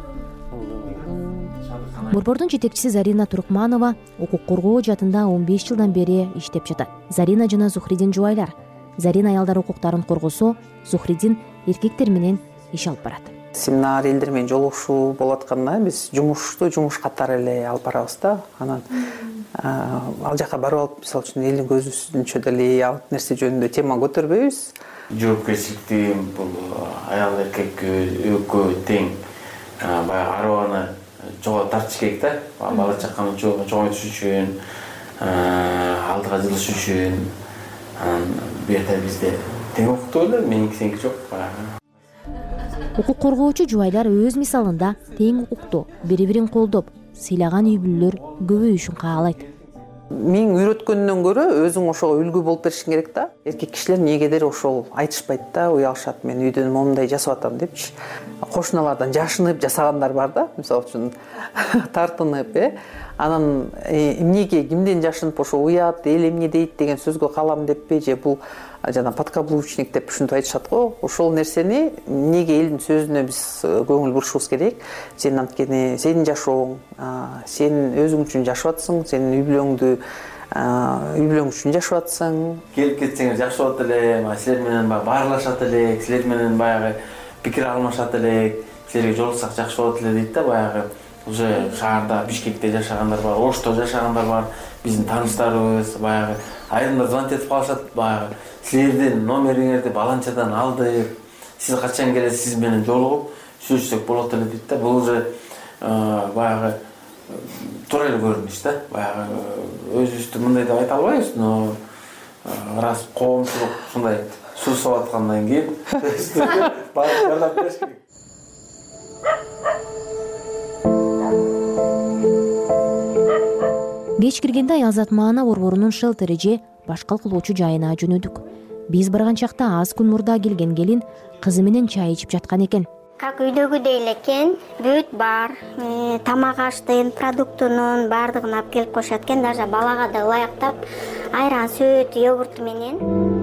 Борбордун жетекчиси Зарина Туркманова укук коргоо жаатында 15 жылдан бери иштеп жатат. Зарина жана Зухридин жубайлар. Зарина аялдар укуктарын коргосо, Зухридин эркектер менен иш алып барат. Семинар элдер менен жолугушуу болуп атканда биз жумуш катары эле алып барабыз да. Анан ал жака барып алып, мисалы үчүн элдин көзүнчө деле ал нерсе жөнүндө тема көтөрбөйбүз. Жоопкерчиликти бул аял эркекке экөө тең баягы арбаны чогуу тартыш керек да. Бала чаканы чоңойтуш үчүн, алдыга жылыш үчүн. Бу жерде бизде тең укуктуу эле, меники сеники жок баягы. Укук коргоочу жубайлар өз мисалында тең укуктуу, бири-бирин колдоп, сыйлаган үй бүлөлөр көбөйүшүн каалайт. Мен үйрөткөндөн көрө өзүң ошого үлгү болуп беришиң керек да. Эркек кишилер эмнегедир ошол айтышпайт да, уялышат, мен үйдөн момундай жасап атам депчи. Кошуналардан жашынып жасагандар бар да, мисалы үчүн тартынып, анан эмнеге кимден жашынып ошо уят, эл эмне дейт деген сөзгө калам деппи, же бул жана подкаблучник деп ушинтип айтышат го. Ошол нерсени эмнеге элдин сөзүнө биз көңүл бурушубуз керек. Сен анткени сенин жашооң, сен өзүң үчүн жашап атсың, сенин үй бүлөң үчүн жашап атсың. Келип кетсеңер жакшы болот эле, силер менен баарлашат элек, силер менен баягы пикир алмашат элек, силерге жолуксак жакшы болот эле дейт да. Баягы уже шаарда, Бишкекте жашагандар бар, Ошто жашагандар бар, биздин тааныштарыбыз, баягы айрымдар звонок этип калышат, баягы силердин номериңерди баланчадан алдык, сиз качан келесиз, сиз менен жолугуп сүйлөшсөк болот эле дейт да. Бул уже баягы туура эле көрүнүш да. Баягы өзүбүздү мындай деп айта албайбыз, но раз коомчулук ушундай суу салып аткандан кийин барып жардам бериш керек. Кеч киргенде Аялзат Маана борборунун шелтери же башкал кылуучу жайына жөнөдүк. Биз барган чакта аз күн мурда келген келин кызы менен чай ичип жаткан экен. Как үйдөгүдөй эле экен, бүт бар, тамак аштын, продуктунун баардыгын алып келип коюшат экен, даже балага да ылайыктап айран, сүт, йогурт менен.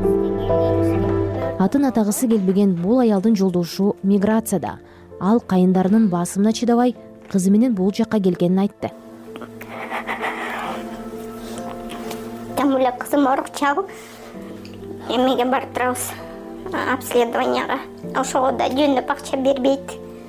Атын атагысы келбеген бул аялдын жолдошу миграцияда. Ал кайындарынын басымына чыдабай кызы менен бул жакка келгенин айтты. Там эле кызым оорукчу, эмеге барып турабыз, обследованияга. Ошого да жөндөп акча бербейт.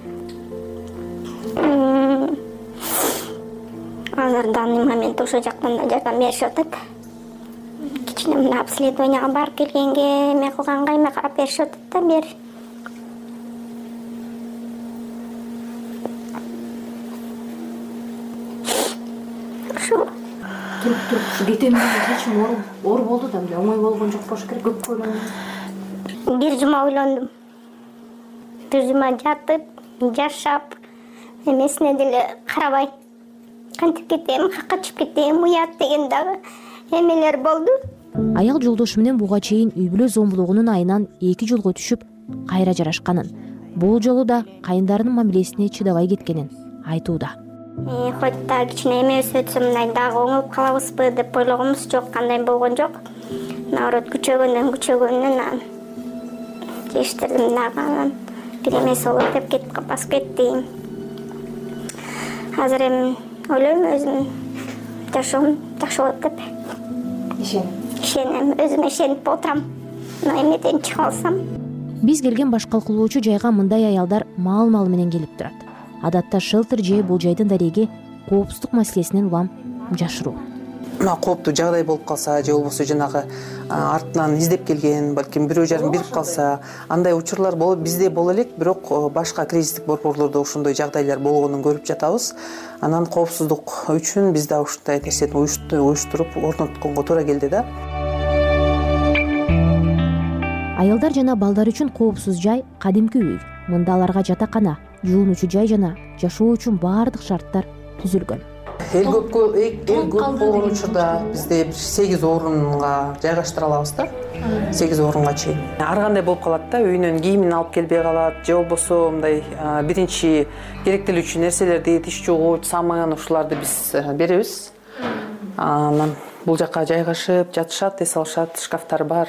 Азыр данный момент ошол жактан да жардам беришип атат. Кичине мына обследованияга барып келгенге эме кылганга эме карап беришип атат да, бер. ошол. Туруп кетем деген чечим оор болду да, мындай оңой болгон жок болуш керек, көп ойлондум. Бир жума ойлондум. Бир жума жатып, жашап, эмесине деле карабай. Кантип кетем, качып кетем, уят деген дагы эмелер болду. Аял жолдошу менен буга чейин үй бүлө зомбулугунун айынан 2 жылга түшүп, кайра жарашканын, бул жолу да кайындарынын мамилесине чыдабай кеткенин айтууда. Хоть да кичине эмес өтсө мындай дагы оңолуп калабызбы деп ойлогонбуз жок, кандай болгон жок. Наоборот, күчөгөндөн жештирдим дагы, анан бир эмес болот деп басып кеттим. Азыр эми ойлойм өзүм жашоом жакшы болот деп. Ишенем, өзүмө ишенип отурам. Эмеден чыга алсам. Биз келген башкалкулоочу жайга мындай аялдар маал менен келип турат. Адатта шелтер же бул жайдын дареги коопсуздук маселесинен улам жашыруу. Кооптуу жагдай болуп калса же болбосо жанагы артынан издеп келген, балким бирөө жарым бирип калса, андай учурлар болуп бизде боло элек, бирок башка кризистик борборлордо ошондой жагдайлар болгонун көрүп жатабыз. Анан коопсуздук үчүн биз да ушундай нерсени уюштуруп орнотконго туура келди да. Аялдар жана балдар үчүн коопсуз жай кадимки үй. Мында аларга жатакана, жуунуучу жай жана жашоо үчүн баардык шарттар түзүлгөн. Эл көп болгон учурда бизде 8 орунга жайгаштыра алабыз да. 8 орунга чейин. Ар кандай болуп калат да, үйүнөн кийимин алып келбей калат, же болбосо мындай биринчи керектелүүчү нерселерди, тиш жуугуч, самын ушуларды биз беребиз. Анан бул жака жайгашып жатышат, эс алышат, шкафтар бар.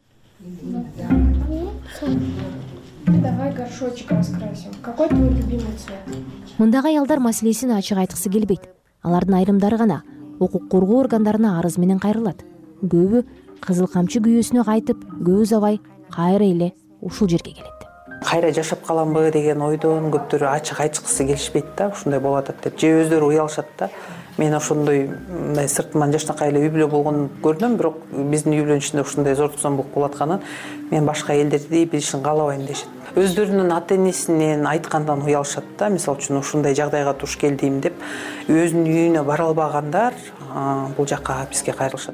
Давай горшочек раскрасим. Какой твой любимый цвет? Мындагы аялдар маселесин ачык айткысы келбейт. Алардын айрымдары гана укук коргоо органдарына арыз менен кайрылат. Көбү кызыл камчы күйөөсүнө кайтып, көп узабай кайра эле ушул жерге келет. Кайра жашап каламбы деген ойдон көптөрү ачык айтышкысы келишпейт да, ушундай болуп атат деп. Же өздөрү уялышат да. Мен ошондой мындай сыртыман жашнакай эле үй бүлө болгонун көрдүм, бирок биздин үй бүлөнүн ичинде ушундай зордук зомбулук болуп атканын мен башка элдерди билишин каалабайм дешет. Өздөрүнүн ата-энесинен айткандан уялышат да. Мисалы үчүн ушундай жагдайга туш келдим деп өзүнүн үйүнө бара албагандар бул жака бизге кайрылышат.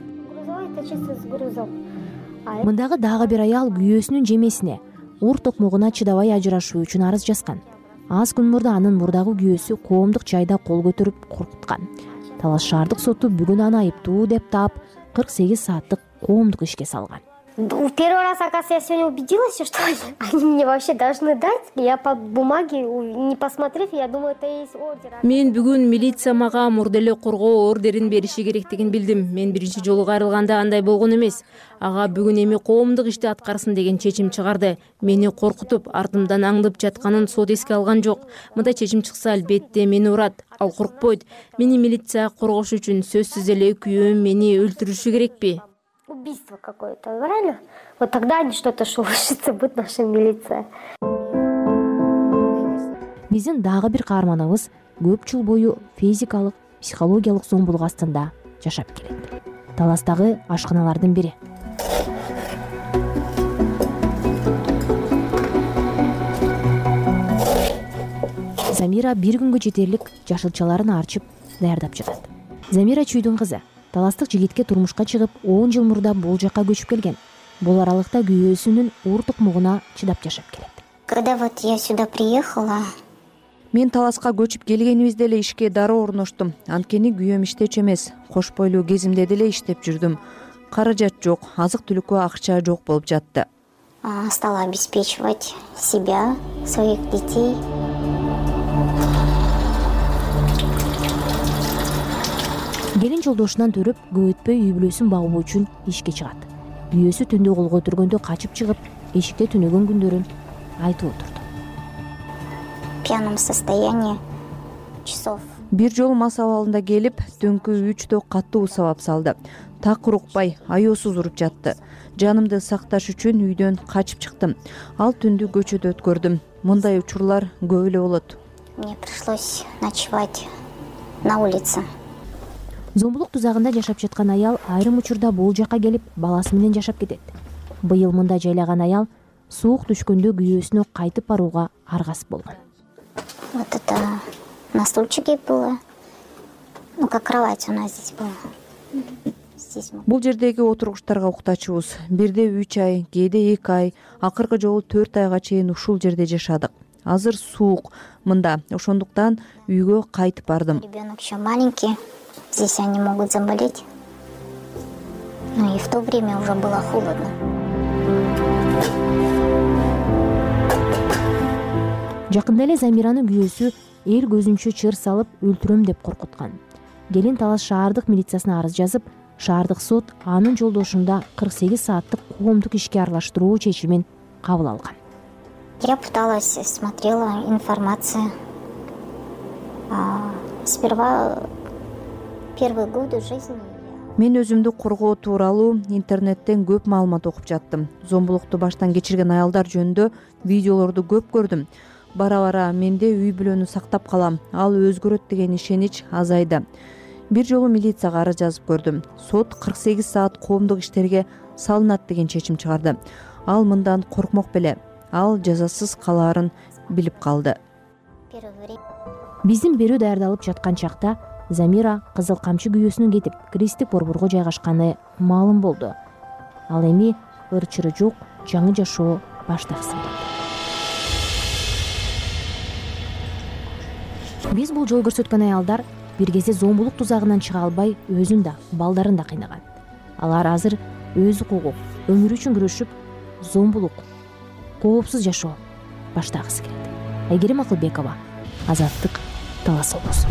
Мындагы дагы бир аял күйөөсүнүн жемесине, уур токмогуна чыдабай ажырашуу үчүн арыз жазган. Аз күн мурда анын мурдагы күйөөсү коомдук жайда кол көтөрүп коркуткан. Талас шаардык соту бүгүн аны айыптуу деп таап 48 сааттык коомдук ишке салган. Первый раз, оказывается, я сегодня убедилась, что они мне вообще должны дать. Я по бумаге, не посмотрев, я думаю, это и есть ордер. Мен бүгүн милиция мага мурда эле коргоо ордерин бериши керектигин билдим. Мен биринчи жолу кайрылганда андай болгон эмес. Ага бүгүн эми коомдук ишти аткарсын деген чечим чыгарды. Мени коркутуп, артымдан аңдып жатканын сот эске алган жок. Мындай чечим чыкса, албетте мени урат. Ал коркпойт. Мени милиция коргош үчүн сөзсүз эле күйөөм мени өлтүрүшү керекпи? Убийство какое-то, правильно? Вот тогда они что-то шелушится, будет наша милиция. Биздин дагы бир каарманыбыз көп жыл бою физикалык, психологиялык зомбулук астында жашап келет. Таластагы ашканалардын бири. Замира бир күнгө жетерлик жашылчаларын арчып даярдап жатат. Замира чүйдүн кызы. Таластык жигитке турмушка чыгып 10 жыл мурда бул жака көчүп келген. Бул аралыкта күйөөсүнүн уур токмогуна чыдап жашап келет. Когда вот я сюда приехала, мен таласка көчүп келгенибизде эле ишке дароо орноштум. Анткени күйөөм иштечү эмес. Кош бойлуу кезимде деле иштеп жүрдүм. Каражат жок, азык-түлүккө акча жок болуп жатты. Стала обеспечивать себя, своих детей. Келин жолдошунан төрөп, көп өтпөй үй бүлөсүн багуу үчүн ишке чыгат. Күйөөсү түндө колго өтүргөндө качып чыгып, эшикте түнөгөн күндөрүн айтып отурду. В пьяном состоянии часов. Бир жолу мас абалында келип, түнкү 3-тө катуу сабап салды. Так урукпай, аяосуз уруп жатты. Жанымды сакташ үчүн үйдөн качып чыктым. Ал түндү көчөдө өткөрдүм. Мындай учурлар көп эле болот. Мне пришлось ночевать на улице. Зомбулук тузагында жашап жаткан аял айрым учурда бул жака келип, баласы менен жашап кетет. Быйыл мында жайлаган аял суук түшкөндө күйөөсүнө кайтып барууга аргасып болгон. Вот это на стульчике было. Ну, как кровать у нас здесь была. Здесь мы. Бул жердеги отургучтарга уктачубуз. Бирде 3 ай, кээде 2 ай, акыркы жолу 4 айга чейин ушул жерде жашадык. Азыр суук мында, ошондуктан үйгө кайтып бардым. Ребенок еще маленький, здесь они могут заболеть. Ну и в то время уже было холодно. Жакында эле Замиранын күйөөсү эл көзүнчө чыр салып өлтүрөм деп коркуткан. Келин Талас шаардык милициясына арыз жазып, шаардык сот анын жолдошунда 48 сааттык коомдук ишке аралаштыруу чечимин кабыл алган. Я пыталась, смотрела информацию. Сперва первые годы жизни. Мен өзүмдү коргоо тууралуу интернеттен көп маалымат окуп жаттым. Зомбулукту баштан кечирген аялдар жөнүндө видеолорду көп көрдүм. Бара-бара менде үй бүлөнү сактап калам, ал өзгөрөт деген ишенич азайды. Бир жолу милицияга арыз жазып көрдүм. Сот 48 саат коомдук иштерге салынат деген чечим чыгарды. Ал мындан коркмок беле. Ал жазасыз калаарын билип калды. Биздин берүү даярдалып жаткан чакта Замира Кызыл Камчы күйөөсүнүн кетип, Кристик борборго жайгашканы маалым болду. Ал эми ыр-чыры жок жаңы жашоо баштагысы келди. Биз бул жол көрсөткөн аялдар бир кезде зомбулук тузагынан чыга албай, өзүн да, балдарын да кыйнаган. Алар азыр өз укугу, өмүрү үчүн күрөшүп, зомбулук, коопсуз жашоо баштагысы келет. Айгерим Акылбекова, Азаттык, Талас облусу.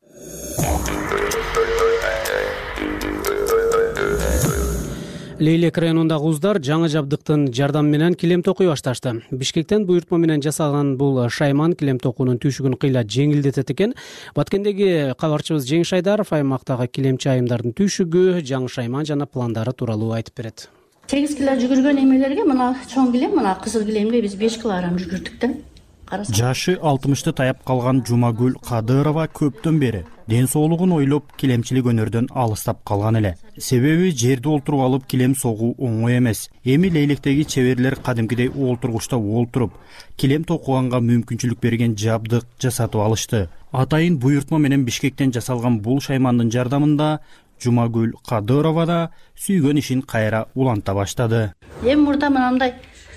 Лейлек районундагы уздар жаңы жабдыктын жардамы менен килем токуй башташты. Бишкектен буйртма менен жасалган бул шайман килем токуунун түйшүгүн кыйла жеңилдетет экен. Баткендеги кабарчыбыз Жеңиш Айдаров аймактагы килемчи айымдардын түйшүгү, жаңы шайман жана пландары тууралуу айтып берет. 8 кило жүгүргөн эмелерге мына чоң килем, мына кызыл килемге биз 5 килограмм жүгүрдүк да. Жашы 60-ты таяп калган Жумагүл Кадырова көптөн бери ден соолугун ойлоп килемчилик өнөрдөн алыстап калган эле. Себеби жерде олтуруп алып килем согуу оңой эмес. Эми Лейлектеги чеберлер кадимкидей олтургучта олтуруп, килем токуганга мүмкүнчүлүк берген жабдык жасатып алышты. Атайын буйртма менен Бишкектен жасалган бул шаймандын жардамында Жумагүл Кадырова да сүйгөн ишин кайра уланта баштады. Эми мурда мындай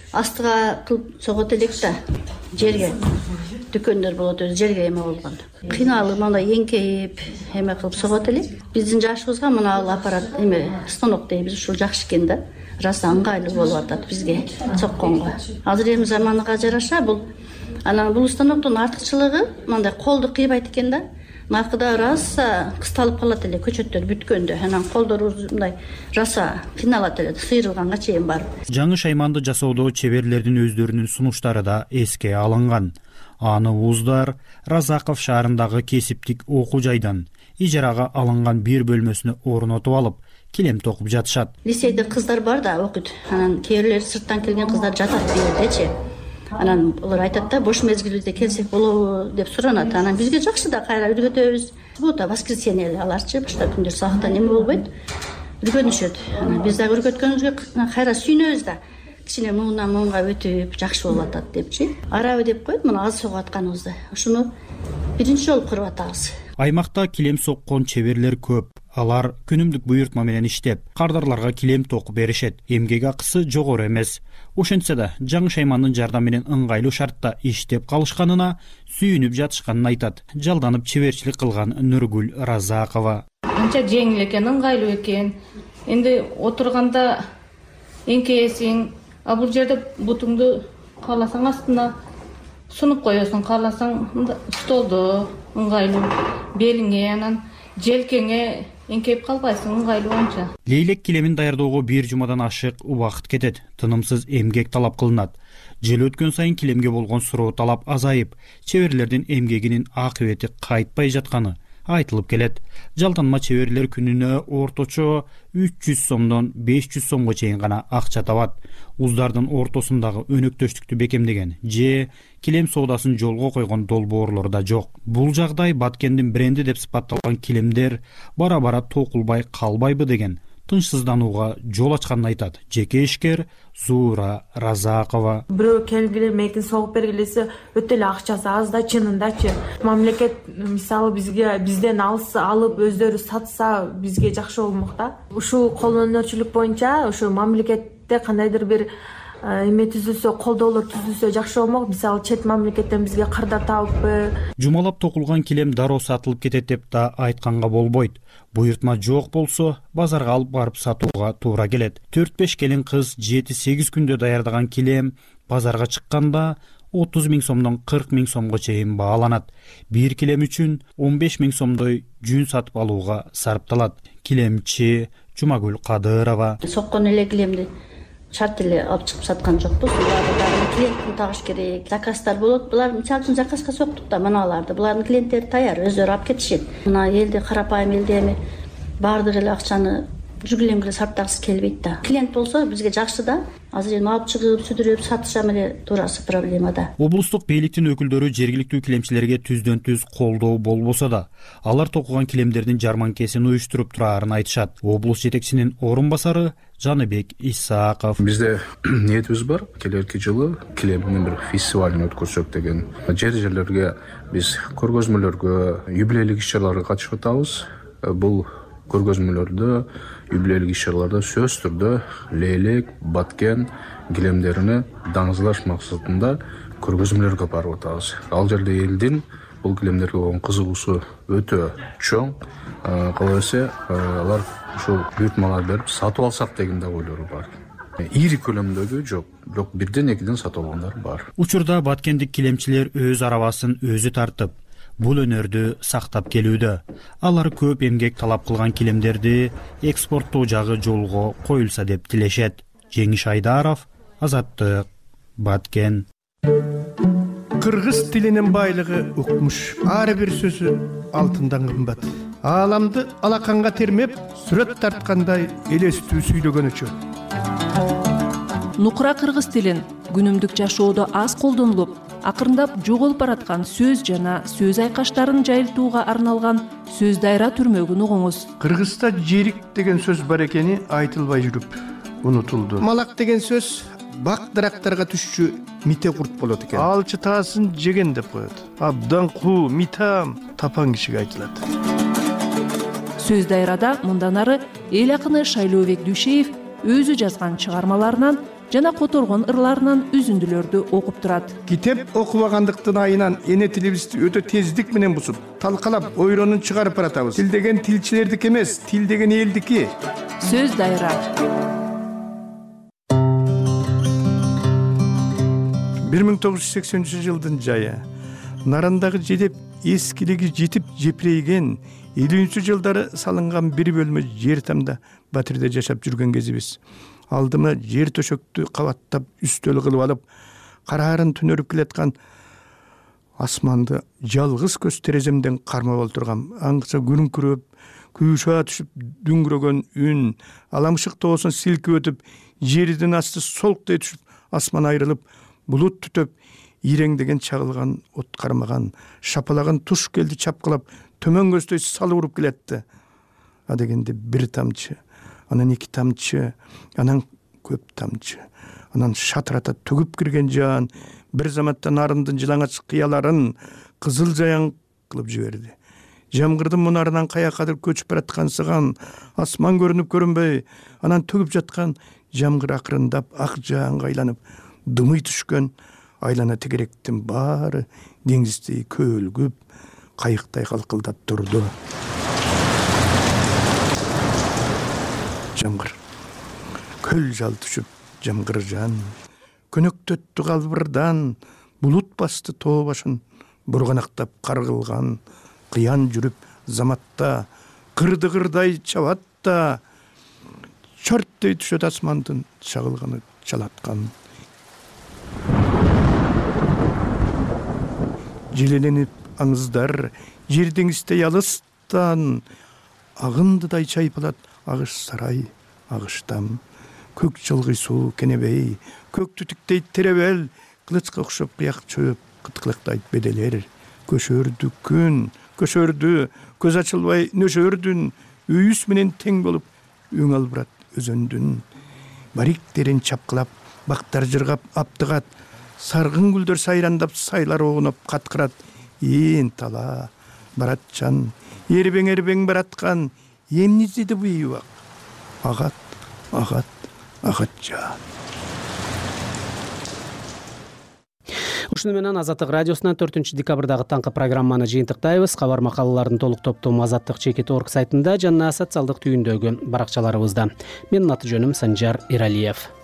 астыга кылып согот элек да, жерге дүкөндөр болот, өзү жерге эме болгон. Кыйналып мындай эңкейип эме кылып согот элек. Биздин жашыбызга мына аппарат эме станок дейбиз, ушул жакшы экен да. Раса ыңгайлуу болуп атат бизге сокконго. Азыр эми заманга жараша бул анан бул станоктун артыкчылыгы мындай колду кыйбайт экен да. Наркыда раса кысталып калат эле көчөттөр бүткөндө. Анан колдорубуз мындай раса кыйналат эле, сыйрылганга чейин барып. Жаңы шайманды жасоодо чеберлердин өздөрүнүн сунуштары да эске алынган. Аны Уздар Разаков шаарындагы кесиптик окуу жайдан ижарага алынган бир бөлмөсүнө орнотуп алып, килем токуп жатышат. Лицейде кыздар бар да окуйт. Анан кээрлер сырттан келген кыздар жатат бирдечи. Анан олар айтат да, бош мезгилде келсек болобу деп суранат. Анан бизге жакшы да, кайра үйрөтөбүз. Суббота, воскресенье аларчы башка күндөр сааттан эме болбойт. Үйрөнүшөт. Анан биз дагы үйрөткөнүбүзгө кайра сүйүнөбүз да. Кичине муңунан муңга өтүп жакшы болуп атат депчи. Арабы деп коет, мына аз согуп атканыбызды. Ушуну биринчи жолу көрүп атабыз. Аймакта килем соккон чеберлер көп. Алар күнүмдүк буйртма менен иштеп, кардарларга килем токуп беришет. Эмгек акысы жогору эмес. Ошентсе да жаңы шаймандын жардамы менен ыңгайлуу шартта иштеп калышканына сүйүнүп жатышканын айтат. Жалданып чеберчилик кылган Нургүл Разакова. Анча жеңил экен, ыңгайлуу экен. Энди отурганда эңкейесиң, а бул жерде бутуңду кааласаң астына сунуп коесуң, кааласаң столдо ыңгайлуу, белиңе анан желкеңе эңкейип калбайсың, ыңгайлуу анча. Лейлек килемин даярдоого бир жумадан ашык убакыт кетет. Тынымсыз эмгек талап кылынат. Жыл өткөн сайын килемге болгон суроо талап азайып, чеберлердин эмгегинин акыбети кайтпай жатканы айтылып келет. Жалданма чеберлер күнүнө орточо 300 сомдон 500 сомго чейин гана акча табат. Уздардын ортосундагы өнөктөштүктү бекемдеген же килем соодасын жолго койгон долбоорлор да жок. Бул жагдай Баткендин бренди деп сыпатталган килемдер бара-бара токулбай калбайбы деген тынчсызданууга жол ачканын айтат жеке ишкер Зуура Разакова. Бирөө келгиле мейкин согуп бергилесе өтө эле акчасы аз да, чынындачы. Мамлекет мисалы бизден алып өздөрү сатса бизге жакшы болмок да. Ушул кол өнөрчүлүк боюнча ошо мамлекетте кандайдыр бир эме түзүлсө, колдоолор түзүлсө жакшы болмок. Мисалы чет мамлекеттен бизге кардар табыппы. Жумалап токулган килем дароо сатылып кетет деп да айтканга болбойт. Буйртма жок болсо базарга алып барып сатууга туура келет. 4-5 келин кыз 7-8 күндө даярдаган килем базарга чыкканда 30 000 сомдон 40 000 сомго чейин бааланат. Бир килем үчүн 15 000 сомдой жүн сатып алууга сарпталат. Килемчи Жумагүл Кадырова. Соккон эле килемди шарт эле алып чыгып саткан жокпуз. Буларды клиенттин тагыш керек. Заказдар болот. Булар мисалы үчүн заказга соктук да маналарды. Булардын клиенттери даяр, өздөрү алып кетишет. Мына элде карапайым элде эми баардык эле акчаны жүгүлемге сарптагысы келбейт да. Клиент болсо бизге жакшы да. Азыр эми алып чыгып, сүдүрүп сатышам эле туурасы проблема да. Облустук бийликтин өкүлдөрү жергиликтүү килемчилерге түздөн-түз колдоо болбосо да, алар токуган килемдердин жарманкесин уюштуруп турарын айтышат. Облус жетекчинин орун басары Жаныбек Исааков. Бизде ниетибиз бар, келерки жылы килемдин бир фестивалын өткөрсөк деген. Жерлерге биз көргөзмөлөргө, юбилейлик иш-чараларга катышып атабыз. Бул көргөзмөлөрдө, юбилейлик иш-чараларда сөз түрдө лейлек, баткен килемдерини даңызлаш максатында көргөзмөлөргө барып атабыз. Ал жерде элдин бул килемдерге болгон кызыгуусу өтө чоң. Калабаса алар ушул буйртмалар берип сатып алсак деген да ойлору бар. Ири көлөмдөгү жок, бирок бирден экиден сатып алгандар бар. Учурда баткендик килемчилер өз арабасын өзү тартып, бул өнөрдү сактап келүүдө. Алар көп эмгек талап кылган килемдерди экспорттоо жагы жолго коюлса деп тилешет. Жеңиш Айдаров, Азаттык, Баткен. Кыргыз тилинин байлыгы укмуш. Ар бир сөзү алтындан кымбат. Ааламды алаканга термеп, сүрөт тарткандай элестүү сүйлөгөнүчү. Нукура кыргыз тилин күнүмдүк жашоодо аз колдонулуп, акырындап жоголуп бараткан сөз жана сөз айкаштарын жайылтууга арналган сөз дайра түрмөгүн угуңуз. Кыргызда жерик деген сөз бар экени айтылбай жүрүп унутулду. Малак деген сөз бак дарактарга түшчү мите курт болот экен. Алчы таасын жеген деп коет. Абдан куу, митам тапан кишиге айтылат. Сөз дайрада мындан ары эл акыны Шайлообек Дүйшеев өзү жазган чыгармаларынан жана которгон ырларынан үзүндүлөрдү окуп турат. Китеп окубагандыктын айынан эне тилибизди өтө тездик менен бузуп, талкалап, ойронун чыгарып баратабыз. Тил деген тилчилердики эмес, тил деген элдики. Сөз дайра. 1980 жылдын жайы. Нарандагы жедеп эскилиги жетип жепирейген 50 жылдары салынган бир бөлмө жер тамда Батирде жашап жүргөн кезибиз. Алдыма жер төшөктү кабаттап үстөл кылып алып, караарын түнөрүп келаткан асманды жалгыз көз тереземден кармап олтургам. Аңгыча күрүңкүрөп, күйшаа түшүп дүңгүрөгөн үн, аламшык тоосун силкип өтүп, жердин асты солктой түшүп, асман айрылып, булут түтөп, иреңдеген чагылган от кармаган, шапалаган туш келди чапкылап, төмөн көздөй салып уруп келетти. А дегенде бир тамчы, анан 2 тамчы, анан көп тамчы, анан шатырата төгүп кирген жан бир заматта нарындын жылаңач кыяларын кызыл жаяң кылып жиберди. Жамгырдын мунарынан каякадыр көчүп бараткансыган асман көрүнүп көрүнбөй, анан төгүп жаткан жамгыр акырындап ак жааңга айланып, дымый түшкөн айлана тегеректин баары деңиздей көөлгүп, кайыктай калкылдап турду. Жамгыр көл жал түшүп, жамгыр жан көнөктөттү калбырдан, булут басты тоо башын бурганактап каргылган, кыян жүрүп заматта, кырды-кырдай чабат да, чөрттөй түшөт асмандын чагылганы чалаткан. Желеленип аңыздар, жер деңиздей алыстан, агындыдай чайпалат агыш сарай, агыштам. Көк чылгый суу кенебей, көк түтүктей теребел, кылычка окшоп кыяк чөп, кыткылыктайт беделер. Көшөрдү күн, көшөрдү, көз ачылбай нөшөрдүн, үйүс менен тең болуп, өң албырат өзөндүн бариктерин чапкылап, бактар жыргап аптыгат, саргын гүлдөр сайрандап, сайлар огунуп каткырат. Тала баратчан, эрбең бараткан, эмне издеди бу ийбак? Агат жаат. Ушуну менен Азаттык радиосунан 4 декабрдагы таңкы программаны жыйынтыктайбыз. Кабар макалалардын толук топтому Азаттык.чекит.орг сайтында жана социалдык түйүндөгү баракчаларыбызда. Менин аты жөнүм Санжар Иралиев.